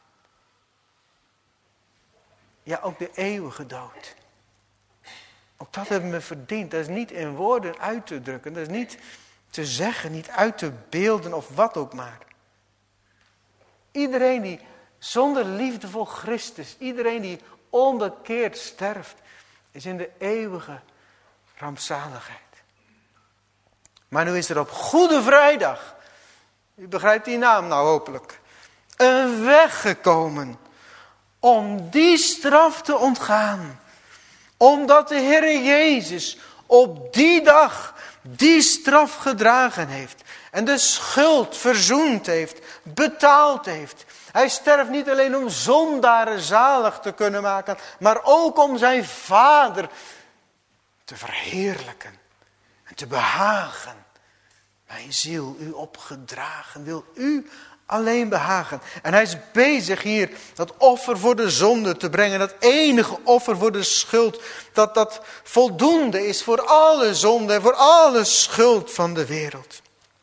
Ja, ook de eeuwige dood. Ook dat hebben we verdiend. Dat is niet in woorden uit te drukken. Dat is niet te zeggen, niet uit te beelden of wat ook maar. Iedereen die zonder liefde voor Christus, iedereen die onbekeerd sterft, is in de eeuwige rampzaligheid. Maar nu is er op Goede Vrijdag, u begrijpt die naam nou hopelijk, een weg gekomen om die straf te ontgaan. Omdat de Heer Jezus op die dag die straf gedragen heeft. En de schuld verzoend heeft, betaald heeft. Hij sterft niet alleen om zondaren zalig te kunnen maken, maar ook om zijn Vader te verheerlijken en te behagen. Mijn ziel, u opgedragen, wil u alleen behagen. En hij is bezig hier dat offer voor de zonde te brengen. Dat enige offer voor de schuld. Dat dat voldoende is voor alle zonde en voor alle schuld van de wereld.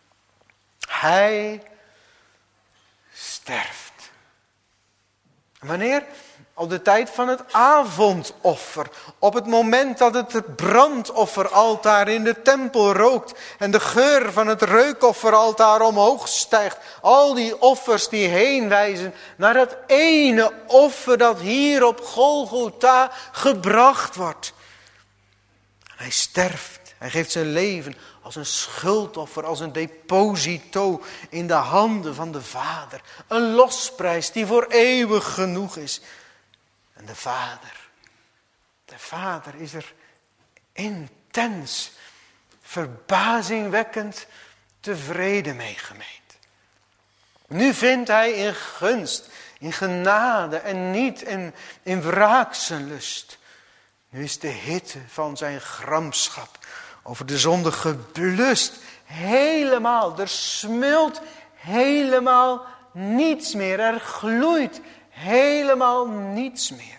Hij sterft. En wanneer? Op de tijd van het avondoffer. Op het moment dat het brandofferaltaar in de tempel rookt. En de geur van het reukofferaltaar omhoog stijgt. Al die offers die heen wijzen naar dat ene offer dat hier op Golgotha gebracht wordt. En hij sterft. Hij geeft zijn leven als een schuldoffer, als een deposito in de handen van de Vader. Een losprijs die voor eeuwig genoeg is. En de Vader, de Vader is er intens, verbazingwekkend tevreden mee, gemeend. Nu vindt hij in gunst, in genade en niet in, in wraaksenlust. Nu is de hitte van zijn gramschap over de zonde geblust. Helemaal, er smult helemaal niets meer. Er gloeit helemaal niets meer.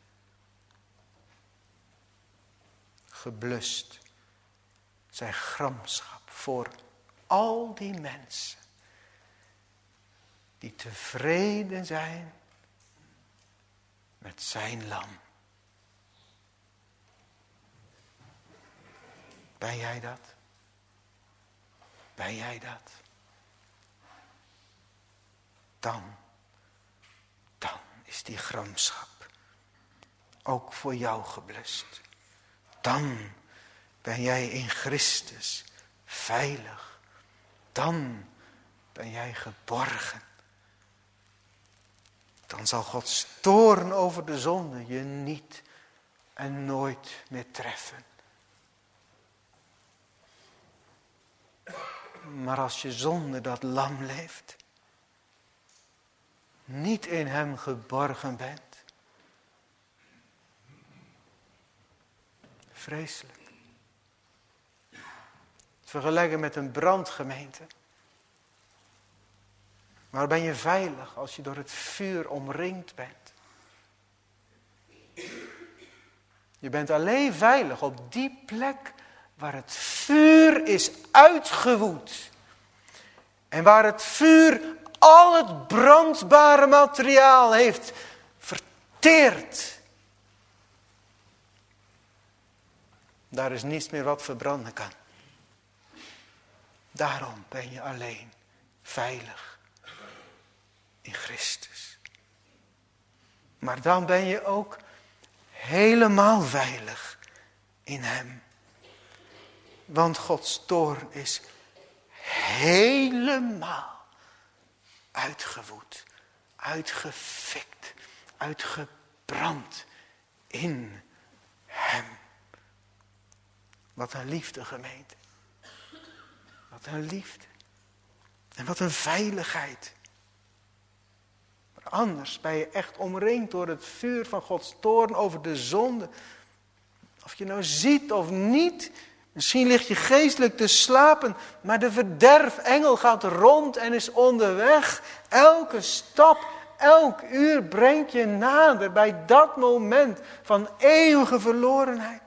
Geblust. Zijn gramschap voor al die mensen. Die tevreden zijn met zijn lam. Ben jij dat? Ben jij dat? Dan, dan is die gramschap ook voor jou geblust. Dan ben jij in Christus veilig. Dan ben jij geborgen. Dan zal Gods toorn over de zonde je niet en nooit meer treffen. Maar als je zonder dat lam leeft, niet in hem geborgen bent, vreselijk. Vergelijken met een brandgemeente. Maar ben je veilig als je door het vuur omringd bent? Je bent alleen veilig op die plek waar het vuur is uitgewoed. En waar het vuur al het brandbare materiaal heeft verteerd. Daar is niets meer wat verbranden kan. Daarom ben je alleen veilig in Christus. Maar dan ben je ook helemaal veilig in hem. Want Gods toorn is helemaal uitgewoed, uitgefikt, uitgebrand in hem. Wat een liefde, gemeente. Wat een liefde. En wat een veiligheid. Maar anders ben je echt omringd door het vuur van Gods toorn over de zonde. Of je nou ziet of niet. Misschien lig je geestelijk te slapen. Maar de verderfengel gaat rond en is onderweg. Elke stap, elk uur brengt je nader bij dat moment van eeuwige verlorenheid.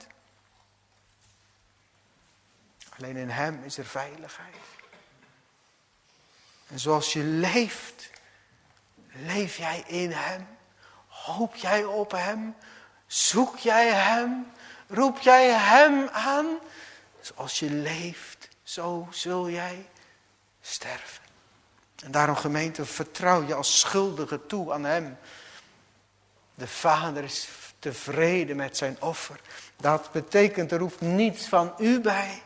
Alleen in hem is er veiligheid. En zoals je leeft, leef jij in hem. Hoop jij op hem. Zoek jij hem. Roep jij hem aan. Zoals je leeft, zo zul jij sterven. En daarom, gemeente, vertrouw je als schuldige toe aan hem. De Vader is tevreden met zijn offer. Dat betekent, er hoeft niets van u bij.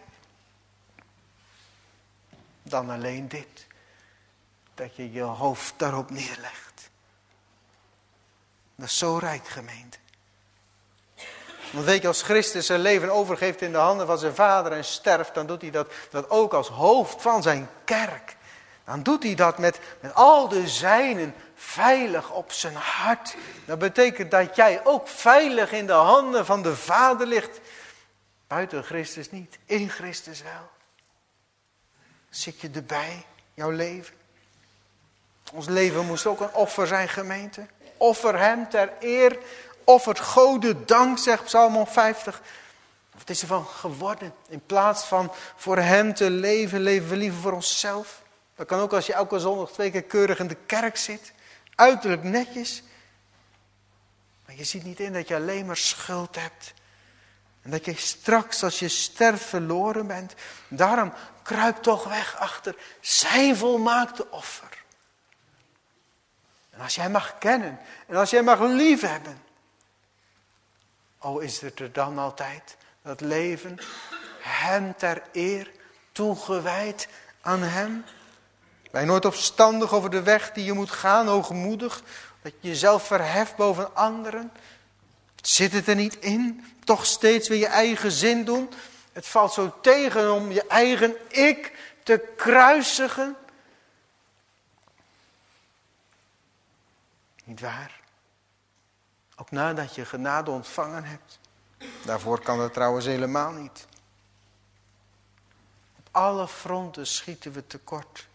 Dan alleen dit. Dat je je hoofd daarop neerlegt. Dat is zo rijk, gemeente. Want weet je, als Christus zijn leven overgeeft in de handen van zijn Vader en sterft, dan doet hij dat, dat ook als hoofd van zijn kerk. Dan doet hij dat met, met al de zijnen veilig op zijn hart. Dat betekent dat jij ook veilig in de handen van de Vader ligt. Buiten Christus niet, in Christus wel. Zit je erbij, jouw leven? Ons leven moest ook een offer zijn, gemeente. Offer hem ter eer. Offert God de dank, zegt Psalm vijftig. Wat is er van geworden? In plaats van voor hem te leven, leven we liever voor onszelf. Dat kan ook als je elke zondag twee keer keurig in de kerk zit. Uiterlijk netjes. Maar je ziet niet in dat je alleen maar schuld hebt. En dat je straks als je sterft verloren bent. Daarom kruip toch weg achter zijn volmaakte offer. En als jij mag kennen. En als jij mag liefhebben. Oh, is het er dan altijd dat leven hem ter eer toegewijd aan hem? Ben je nooit opstandig over de weg die je moet gaan, hoogmoedig? Dat je jezelf verheft boven anderen? Zit het er niet in? Toch steeds weer je eigen zin doen? Het valt zo tegen om je eigen ik te kruisigen. Niet waar? Ook nadat je genade ontvangen hebt. Daarvoor kan dat trouwens helemaal niet. Op alle fronten schieten we tekort.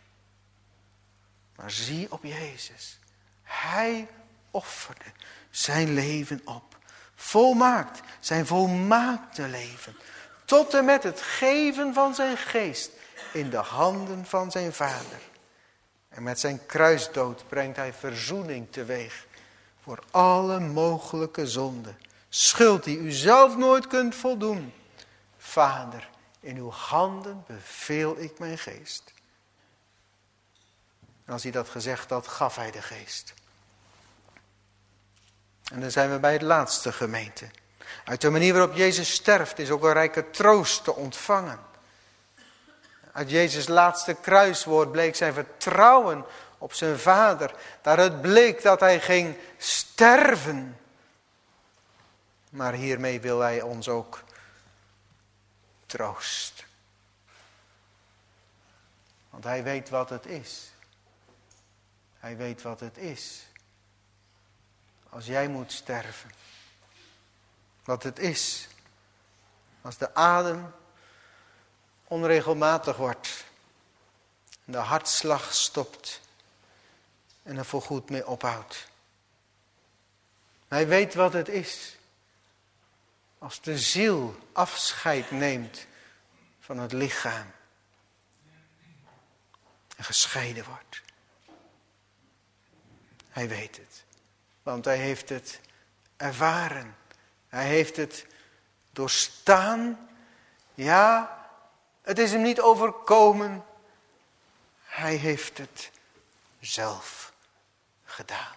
Maar zie op Jezus. Hij offerde zijn leven op. Volmaakt. Zijn volmaakte leven. Tot en met het geven van zijn geest. In de handen van zijn Vader. En met zijn kruisdood brengt hij verzoening teweeg. Voor alle mogelijke zonden. Schuld die u zelf nooit kunt voldoen. Vader, in uw handen beveel ik mijn geest. En als hij dat gezegd had, gaf hij de geest. En dan zijn we bij het laatste, gemeente. Uit de manier waarop Jezus sterft is ook een rijke troost te ontvangen. Uit Jezus' laatste kruiswoord bleek zijn vertrouwen op zijn Vader. Daaruit bleek dat hij ging sterven. Maar hiermee wil hij ons ook troosten. Want hij weet wat het is. Hij weet wat het is. Als jij moet sterven. Wat het is. Als de adem onregelmatig wordt. De hartslag stopt. En er voorgoed mee ophoudt. Hij weet wat het is. Als de ziel afscheid neemt van het lichaam. en gescheiden wordt. Hij weet het, want hij heeft het ervaren. Hij heeft het doorstaan. Ja, het is hem niet overkomen. Hij heeft het zelf gedaan.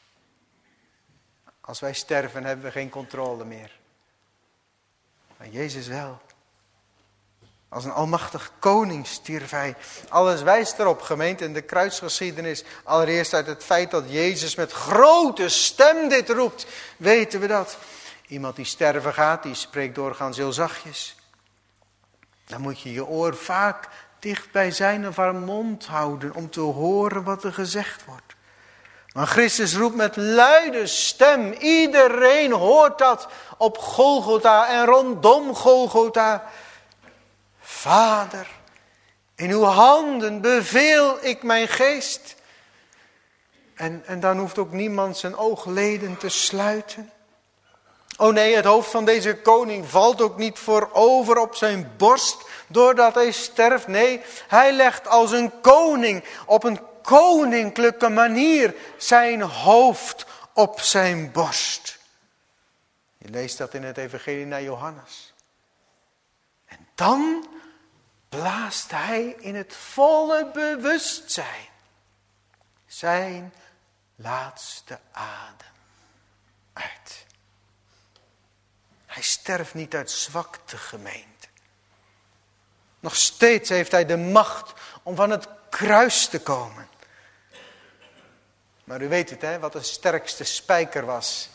Als wij sterven hebben we geen controle meer. Maar Jezus wel. Als een almachtig koning stierf hij. Alles wijst erop, gemeente, in de kruisgeschiedenis. Allereerst uit het feit dat Jezus met grote stem dit roept. Weten we dat. Iemand die sterven gaat, die spreekt doorgaans heel zachtjes. Dan moet je je oor vaak dicht bij zijn of haar mond houden om te horen wat er gezegd wordt. Maar Christus roept met luide stem. Iedereen hoort dat op Golgotha en rondom Golgotha. Vader, in uw handen beveel ik mijn geest. En, en dan hoeft ook niemand zijn oogleden te sluiten. Oh nee, het hoofd van deze koning valt ook niet voorover op zijn borst doordat hij sterft. Nee, hij legt als een koning op een koninklijke manier zijn hoofd op zijn borst. Je leest dat in het evangelie naar Johannes. En dan blaast hij in het volle bewustzijn zijn laatste adem uit. Hij sterft niet uit zwakte, gemeente. Nog steeds heeft hij de macht om van het kruis te komen. Maar u weet het, hè, wat de sterkste spijker was.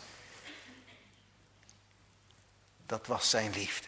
Dat was zijn liefde.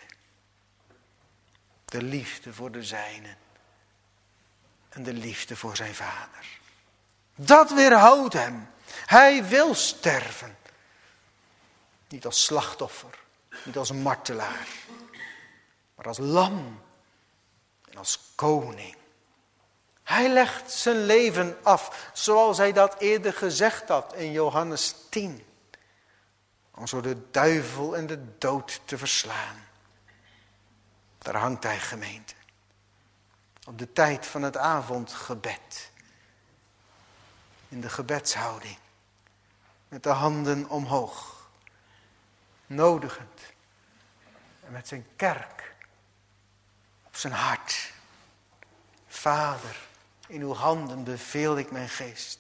De liefde voor de zijnen. En de liefde voor zijn vader. Dat weerhoudt hem. Hij wil sterven. Niet als slachtoffer. Niet als martelaar. Maar als lam. En als koning. Hij legt zijn leven af. Zoals hij dat eerder gezegd had in Johannes tien. Om zo de duivel en de dood te verslaan. Daar hangt hij, gemeente. Op de tijd van het avondgebed. In de gebedshouding. Met de handen omhoog. Nodigend. En met zijn kerk. Op zijn hart. Vader, in uw handen beveel ik mijn geest.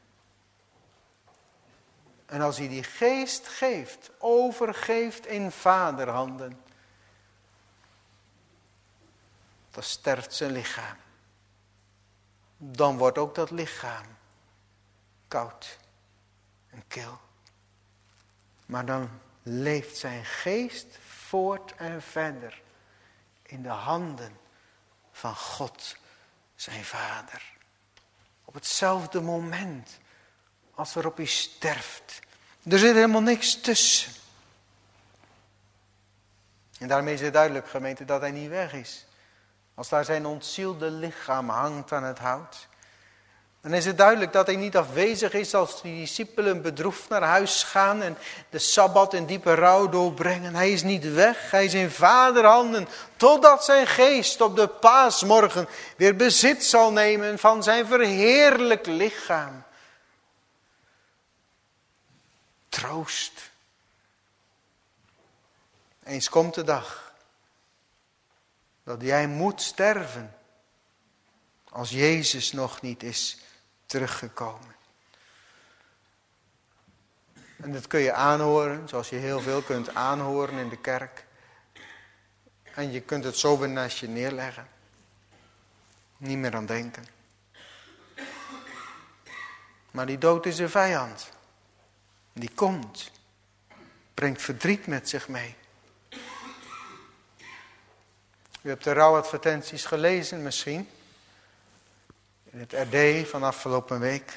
En als hij die geest geeft, overgeeft in vaderhanden. Dan sterft zijn lichaam. Dan wordt ook dat lichaam koud en kil. Maar dan leeft zijn geest voort en verder in de handen van God, zijn Vader. Op hetzelfde moment als waarop hij sterft. Er zit helemaal niks tussen. En daarmee is het duidelijk, gemeente, dat hij niet weg is. Als daar zijn ontzielde lichaam hangt aan het hout. Dan is het duidelijk dat hij niet afwezig is als die discipelen bedroefd naar huis gaan en de Sabbat in diepe rouw doorbrengen. Hij is niet weg, hij is in vaderhanden, totdat zijn geest op de paasmorgen weer bezit zal nemen van zijn verheerlijk lichaam. Troost. Eens komt de dag dat jij moet sterven als Jezus nog niet is teruggekomen. En dat kun je aanhoren, zoals je heel veel kunt aanhoren in de kerk. En je kunt het zo weer naast je neerleggen. Niet meer aan denken. Maar die dood is een vijand. Die komt. Brengt verdriet met zich mee. U hebt de rouwadvertenties gelezen misschien. In het R D van afgelopen week.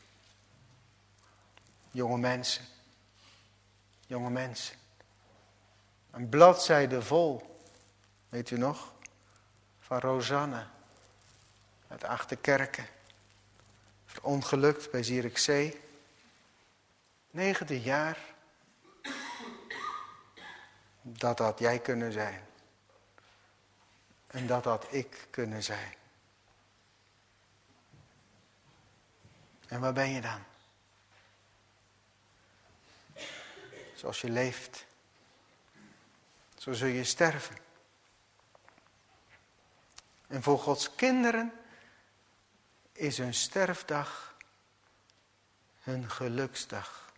Jonge mensen. Jonge mensen. Een bladzijde vol. Weet u nog? Van Rosanne. Uit Achterkerken. Verongelukt bij Zierikzee. negentien jaar. Dat had jij kunnen zijn. En dat had ik kunnen zijn. En waar ben je dan? Zoals je leeft, zo zul je sterven. En voor Gods kinderen is hun sterfdag hun geluksdag.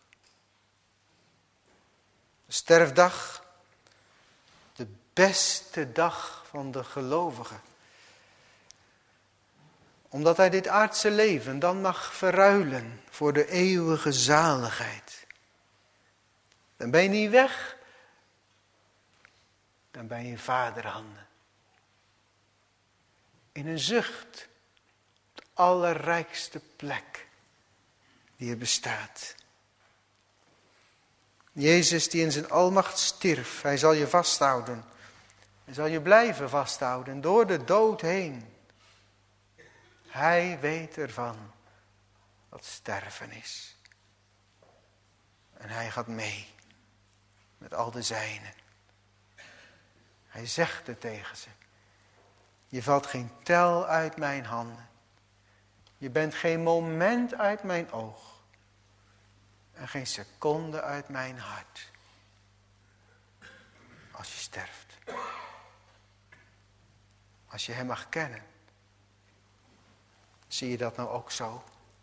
De sterfdag, de beste dag van de gelovigen. Omdat hij dit aardse leven dan mag verruilen voor de eeuwige zaligheid. Dan ben je niet weg, dan ben je in vaderhanden. In een zucht, op de allerrijkste plek die er bestaat. Jezus die in zijn almacht stierf, hij zal je vasthouden. Hij zal je blijven vasthouden door de dood heen. Hij weet ervan wat sterven is. En hij gaat mee met al de zijnen. Hij zegt het tegen ze. Je valt geen tel uit mijn handen. Je bent geen moment uit mijn oog. En geen seconde uit mijn hart. Als je sterft. Als je hem mag kennen. Zie je dat nou ook zo?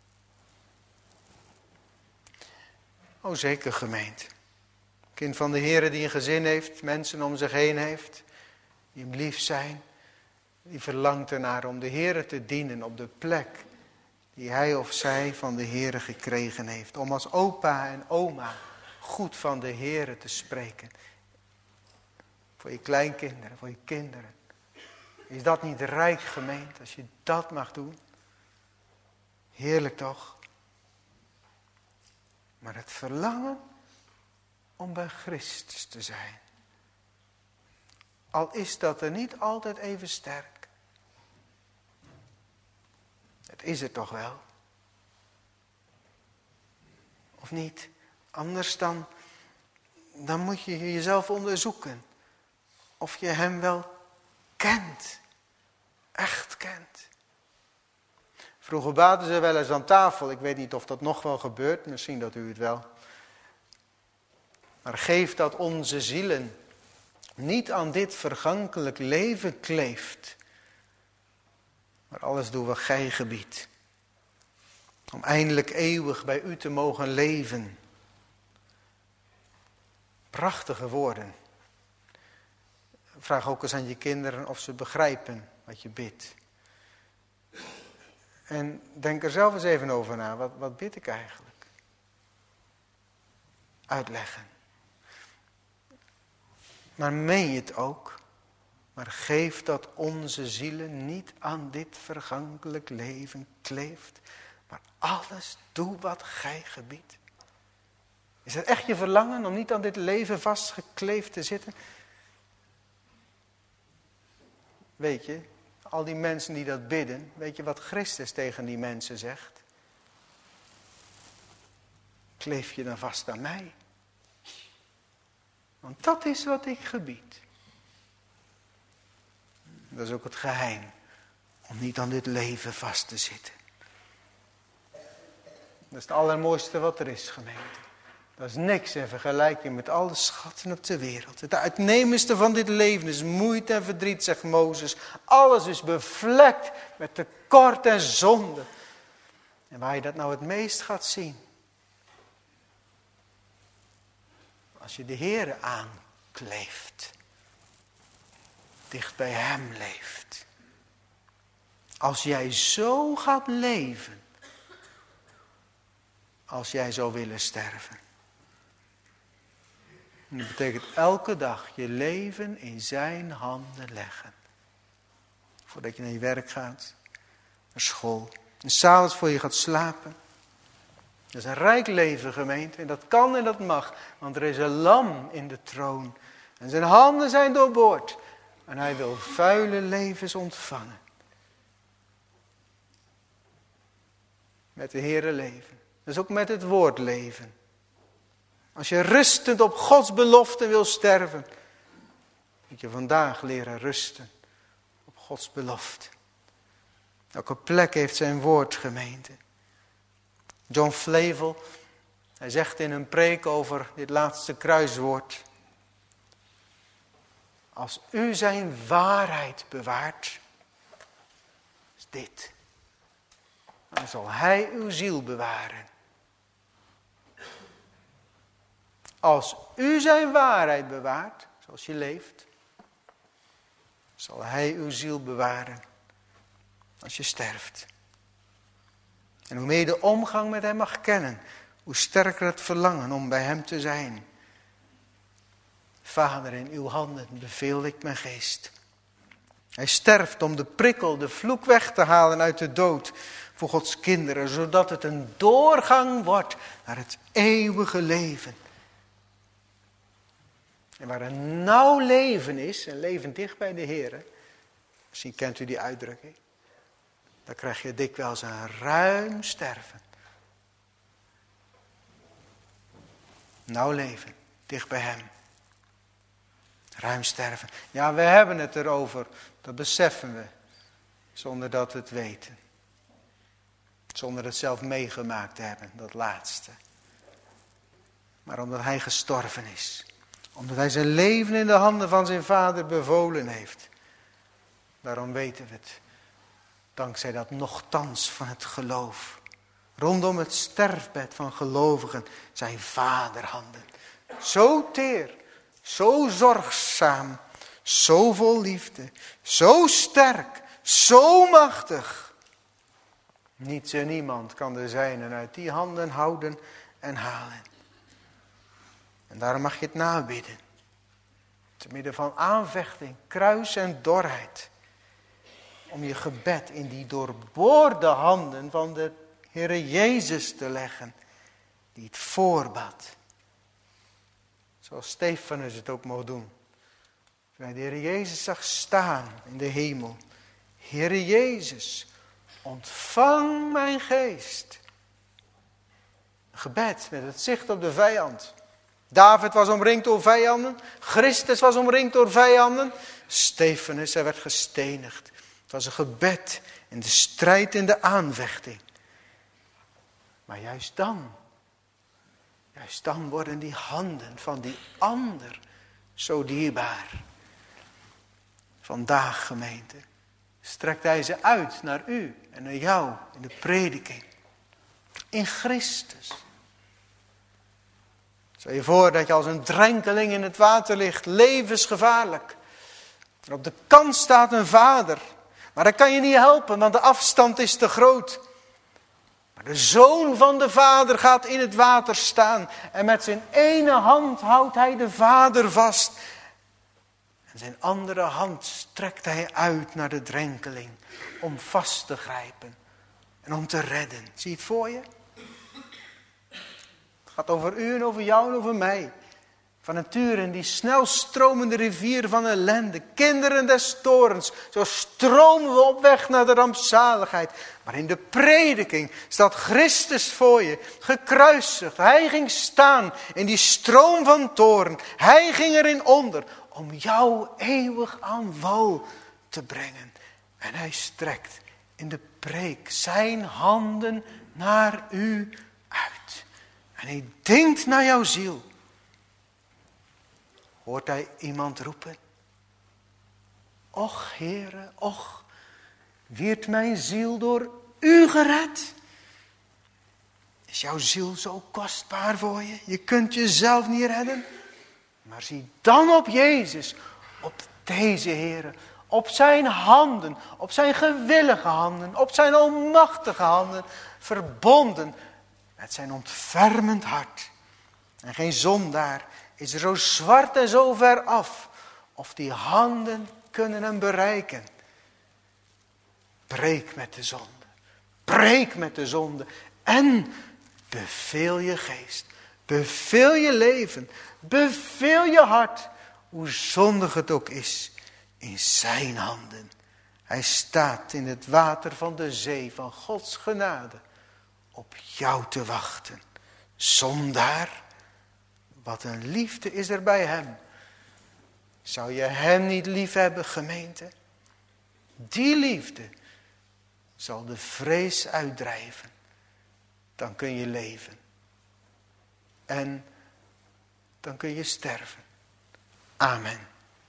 O zeker gemeente. Kind van de Heere die een gezin heeft, mensen om zich heen heeft. Die hem lief zijn. Die verlangt ernaar om de Heere te dienen op de plek die hij of zij van de Heere gekregen heeft. Om als opa en oma goed van de Heere te spreken. Voor je kleinkinderen, voor je kinderen. Is dat niet rijk, gemeente, als je dat mag doen? Heerlijk toch? Maar het verlangen om bij Christus te zijn. Al is dat er niet altijd even sterk. Het is er toch wel? Of niet? Anders dan, dan moet je jezelf onderzoeken. Of je hem wel kent. Echt kent. Vroeger baden ze wel eens aan tafel. Ik weet niet of dat nog wel gebeurt. Misschien dat u het wel. Maar geef dat onze zielen niet aan dit vergankelijk leven kleeft. Maar alles doen wat gij gebiedt. Om eindelijk eeuwig bij u te mogen leven. Prachtige woorden. Vraag ook eens aan je kinderen of ze begrijpen wat je bidt. En denk er zelf eens even over na. Wat, wat bid ik eigenlijk? Uitleggen. Maar meen je het ook? Maar geef dat onze zielen niet aan dit vergankelijk leven kleeft. Maar alles doe wat gij gebiedt. Is het echt je verlangen om niet aan dit leven vastgekleefd te zitten? Weet je, al die mensen die dat bidden, weet je wat Christus tegen die mensen zegt? Kleef je dan vast aan mij? Want dat is wat ik gebied. Dat is ook het geheim. Om niet aan dit leven vast te zitten. Dat is het allermooiste wat er is, gemeente. Dat is niks in vergelijking met alle schatten op de wereld. Het uitnemendste van dit leven is moeite en verdriet, zegt Mozes. Alles is bevlekt met tekort en zonde. En waar je dat nou het meest gaat zien. Als je de Heere aankleeft. Dicht bij hem leeft. Als jij zo gaat leven. Als jij zou willen sterven. En dat betekent elke dag je leven in zijn handen leggen. Voordat je naar je werk gaat. Naar school. En 's avonds voor je gaat slapen. Dat is een rijk leven, gemeente. En dat kan en dat mag. Want er is een lam in de troon. En zijn handen zijn doorboord. En hij wil vuile levens ontvangen. Met de Heere leven. Dus ook met het woord leven. Als je rustend op Gods belofte wil sterven. Moet je vandaag leren rusten. Op Gods belofte. Elke plek heeft zijn woord, gemeente. John Flavel, hij zegt in een preek over dit laatste kruiswoord: als u zijn waarheid bewaart, is dit, dan zal hij uw ziel bewaren. Als u zijn waarheid bewaart, zoals je leeft, zal hij uw ziel bewaren als je sterft. En hoe meer je de omgang met hem mag kennen, hoe sterker het verlangen om bij hem te zijn. Vader, in uw handen beveel ik mijn geest. Hij sterft om de prikkel, de vloek weg te halen uit de dood voor Gods kinderen, zodat het een doorgang wordt naar het eeuwige leven. En waar een nauw leven is, een leven dicht bij de Heer, misschien kent u die uitdrukking, dan krijg je dikwijls een ruim sterven. Nauw leven, dicht bij hem. Ruim sterven. Ja, we hebben het erover, dat beseffen we, zonder dat we het weten. Zonder het zelf meegemaakt te hebben, dat laatste. Maar omdat hij gestorven is. Omdat hij zijn leven in de handen van zijn Vader bevolen heeft. Daarom weten we het. Dankzij dat nochtans van het geloof. Rondom het sterfbed van gelovigen zijn vaderhanden. Zo teer, zo zorgzaam, zo vol liefde, zo sterk, zo machtig. Niets en niemand kan er zijn en uit die handen houden en halen. En daarom mag je het nabidden. Te midden van aanvechting, kruis en dorheid. Om je gebed in die doorboorde handen van de Heere Jezus te leggen. Die het voorbad. Zoals Stefanus het ook mocht doen. Toen hij de Heere Jezus zag staan in de hemel. Heere Jezus, ontvang mijn geest. Een gebed met het zicht op de vijand. David was omringd door vijanden. Christus was omringd door vijanden. Stefanus, hij werd gestenigd. Het was een gebed in de strijd, in de aanvechting. Maar juist dan, juist dan worden die handen van die ander zo dierbaar. Vandaag, gemeente, strekt hij ze uit naar u en naar jou in de prediking. In Christus. Stel je voor dat je als een drenkeling in het water ligt, levensgevaarlijk. En op de kant staat een vader. Maar dat kan je niet helpen, want de afstand is te groot. Maar de zoon van de vader gaat in het water staan. En met zijn ene hand houdt hij de vader vast. En zijn andere hand strekt hij uit naar de drenkeling. Om vast te grijpen. En om te redden. Zie je het voor je? Het gaat over u en over jou en over mij. Van nature in die snel stromende rivier van ellende. Kinderen des torens. Zo stromen we op weg naar de rampzaligheid. Maar in de prediking staat Christus voor je. Gekruisigd. Hij ging staan in die stroom van toorn. Hij ging erin onder. Om jou eeuwig aan wal te brengen. En hij strekt in de preek zijn handen naar u uit. En hij denkt naar jouw ziel. Hoort hij iemand roepen? Och, Heere, och, wierd mijn ziel door u gered? Is jouw ziel zo kostbaar voor je? Je kunt jezelf niet redden. Maar zie dan op Jezus, op deze Heere, op zijn handen, op zijn gewillige handen, op zijn almachtige handen, verbonden met zijn ontfermend hart. En geen zondaar is er zo zwart en zo ver af, of die handen kunnen hem bereiken. Breek met de zonde, breek met de zonde en beveel je geest, beveel je leven, beveel je hart, hoe zondig het ook is, in zijn handen. Hij staat in het water van de zee van Gods genade op jou te wachten. Zondaar, wat een liefde is er bij hem. Zou je hem niet lief hebben, gemeente? Die liefde zal de vrees uitdrijven. dan kun je leven. En dan kun je sterven. Amen.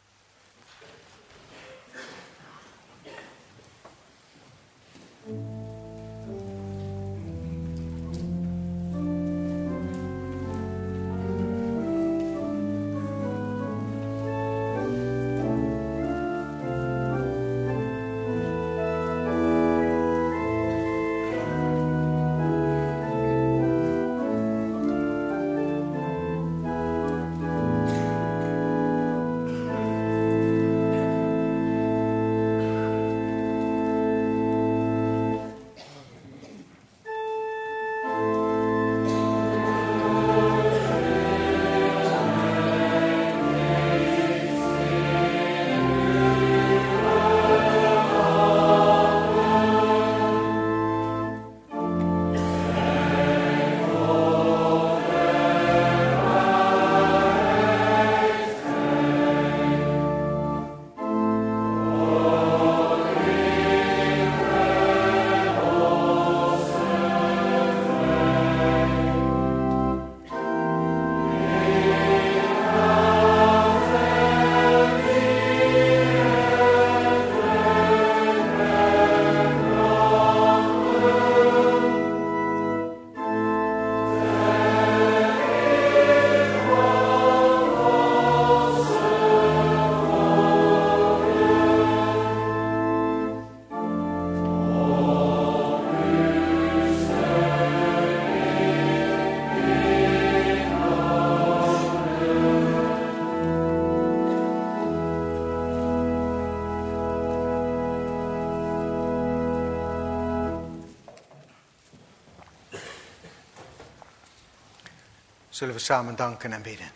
Zullen we samen danken en bidden.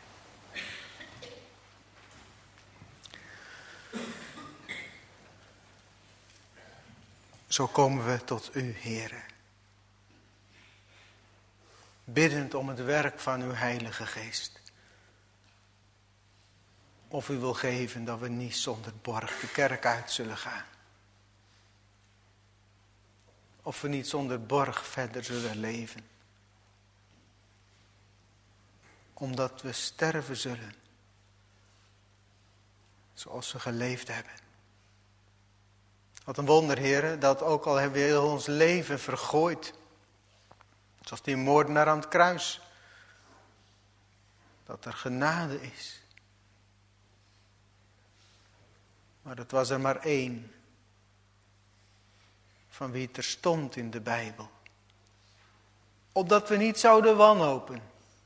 Zo komen we tot u, Heere. Biddend om het werk van uw Heilige Geest. Of u wil geven dat we niet zonder borg de kerk uit zullen gaan. Of we niet zonder borg verder zullen leven. Omdat we sterven zullen. Zoals we geleefd hebben. Wat een wonder, Heere, dat ook al hebben we heel ons leven vergooid. Zoals die moordenaar aan het kruis. Dat er genade is. Maar dat was er maar één. Van wie het er stond in de Bijbel. Opdat we niet zouden wanhopen.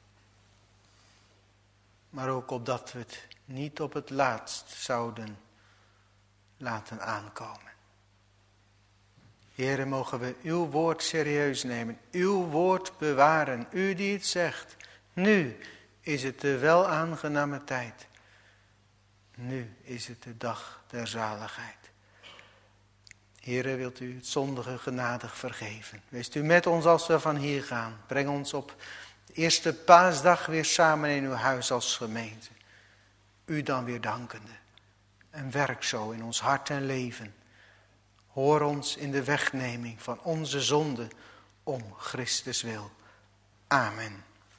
Maar ook opdat we het niet op het laatst zouden laten aankomen. Heere, mogen we uw woord serieus nemen. Uw woord bewaren. U die het zegt. Nu is het de wel aangename tijd. Nu is het de dag der zaligheid. Heere, wilt u het zondige genadig vergeven. Wees u met ons als we van hier gaan. Breng ons op de eerste paasdag weer samen in uw huis als gemeente. U dan weer dankende. En werk zo in ons hart en leven. Hoor ons in de wegneming van onze zonde om Christus wil. Amen.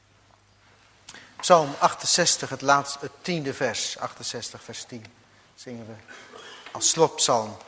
Psalm achtenzestig, het laatste, het tiende vers. achtenzestig vers tien. Zingen we als slotpsalm.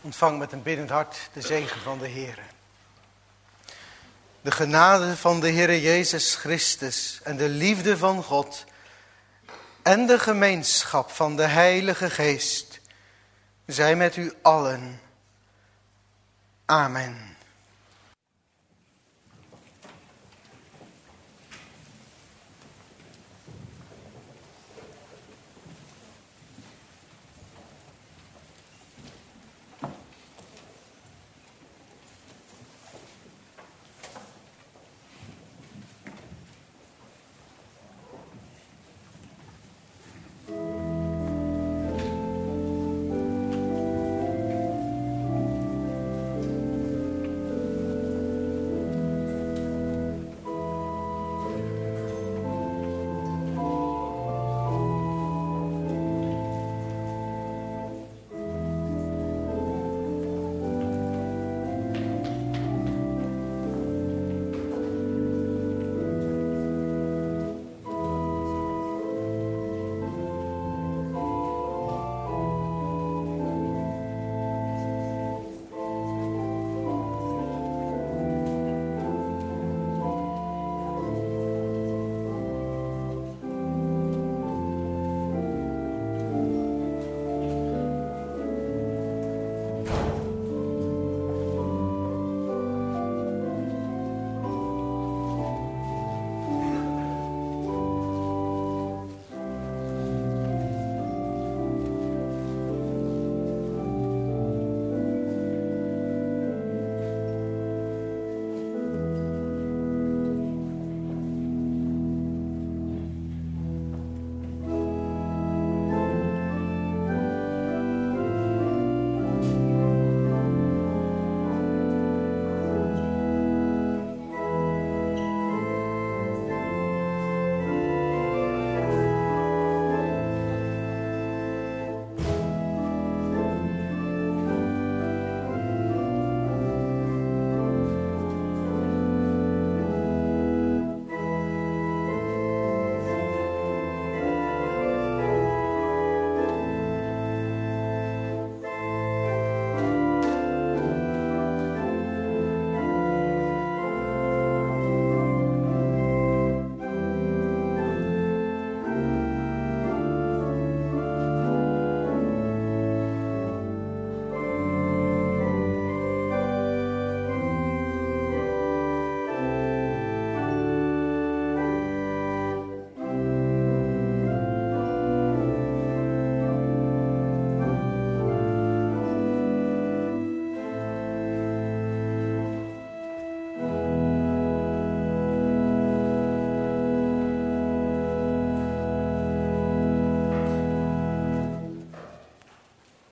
Ontvang met een biddend hart de zegen van de Heere. De genade van de Heere Jezus Christus en de liefde van God en de gemeenschap van de Heilige Geest zij met u allen. Amen.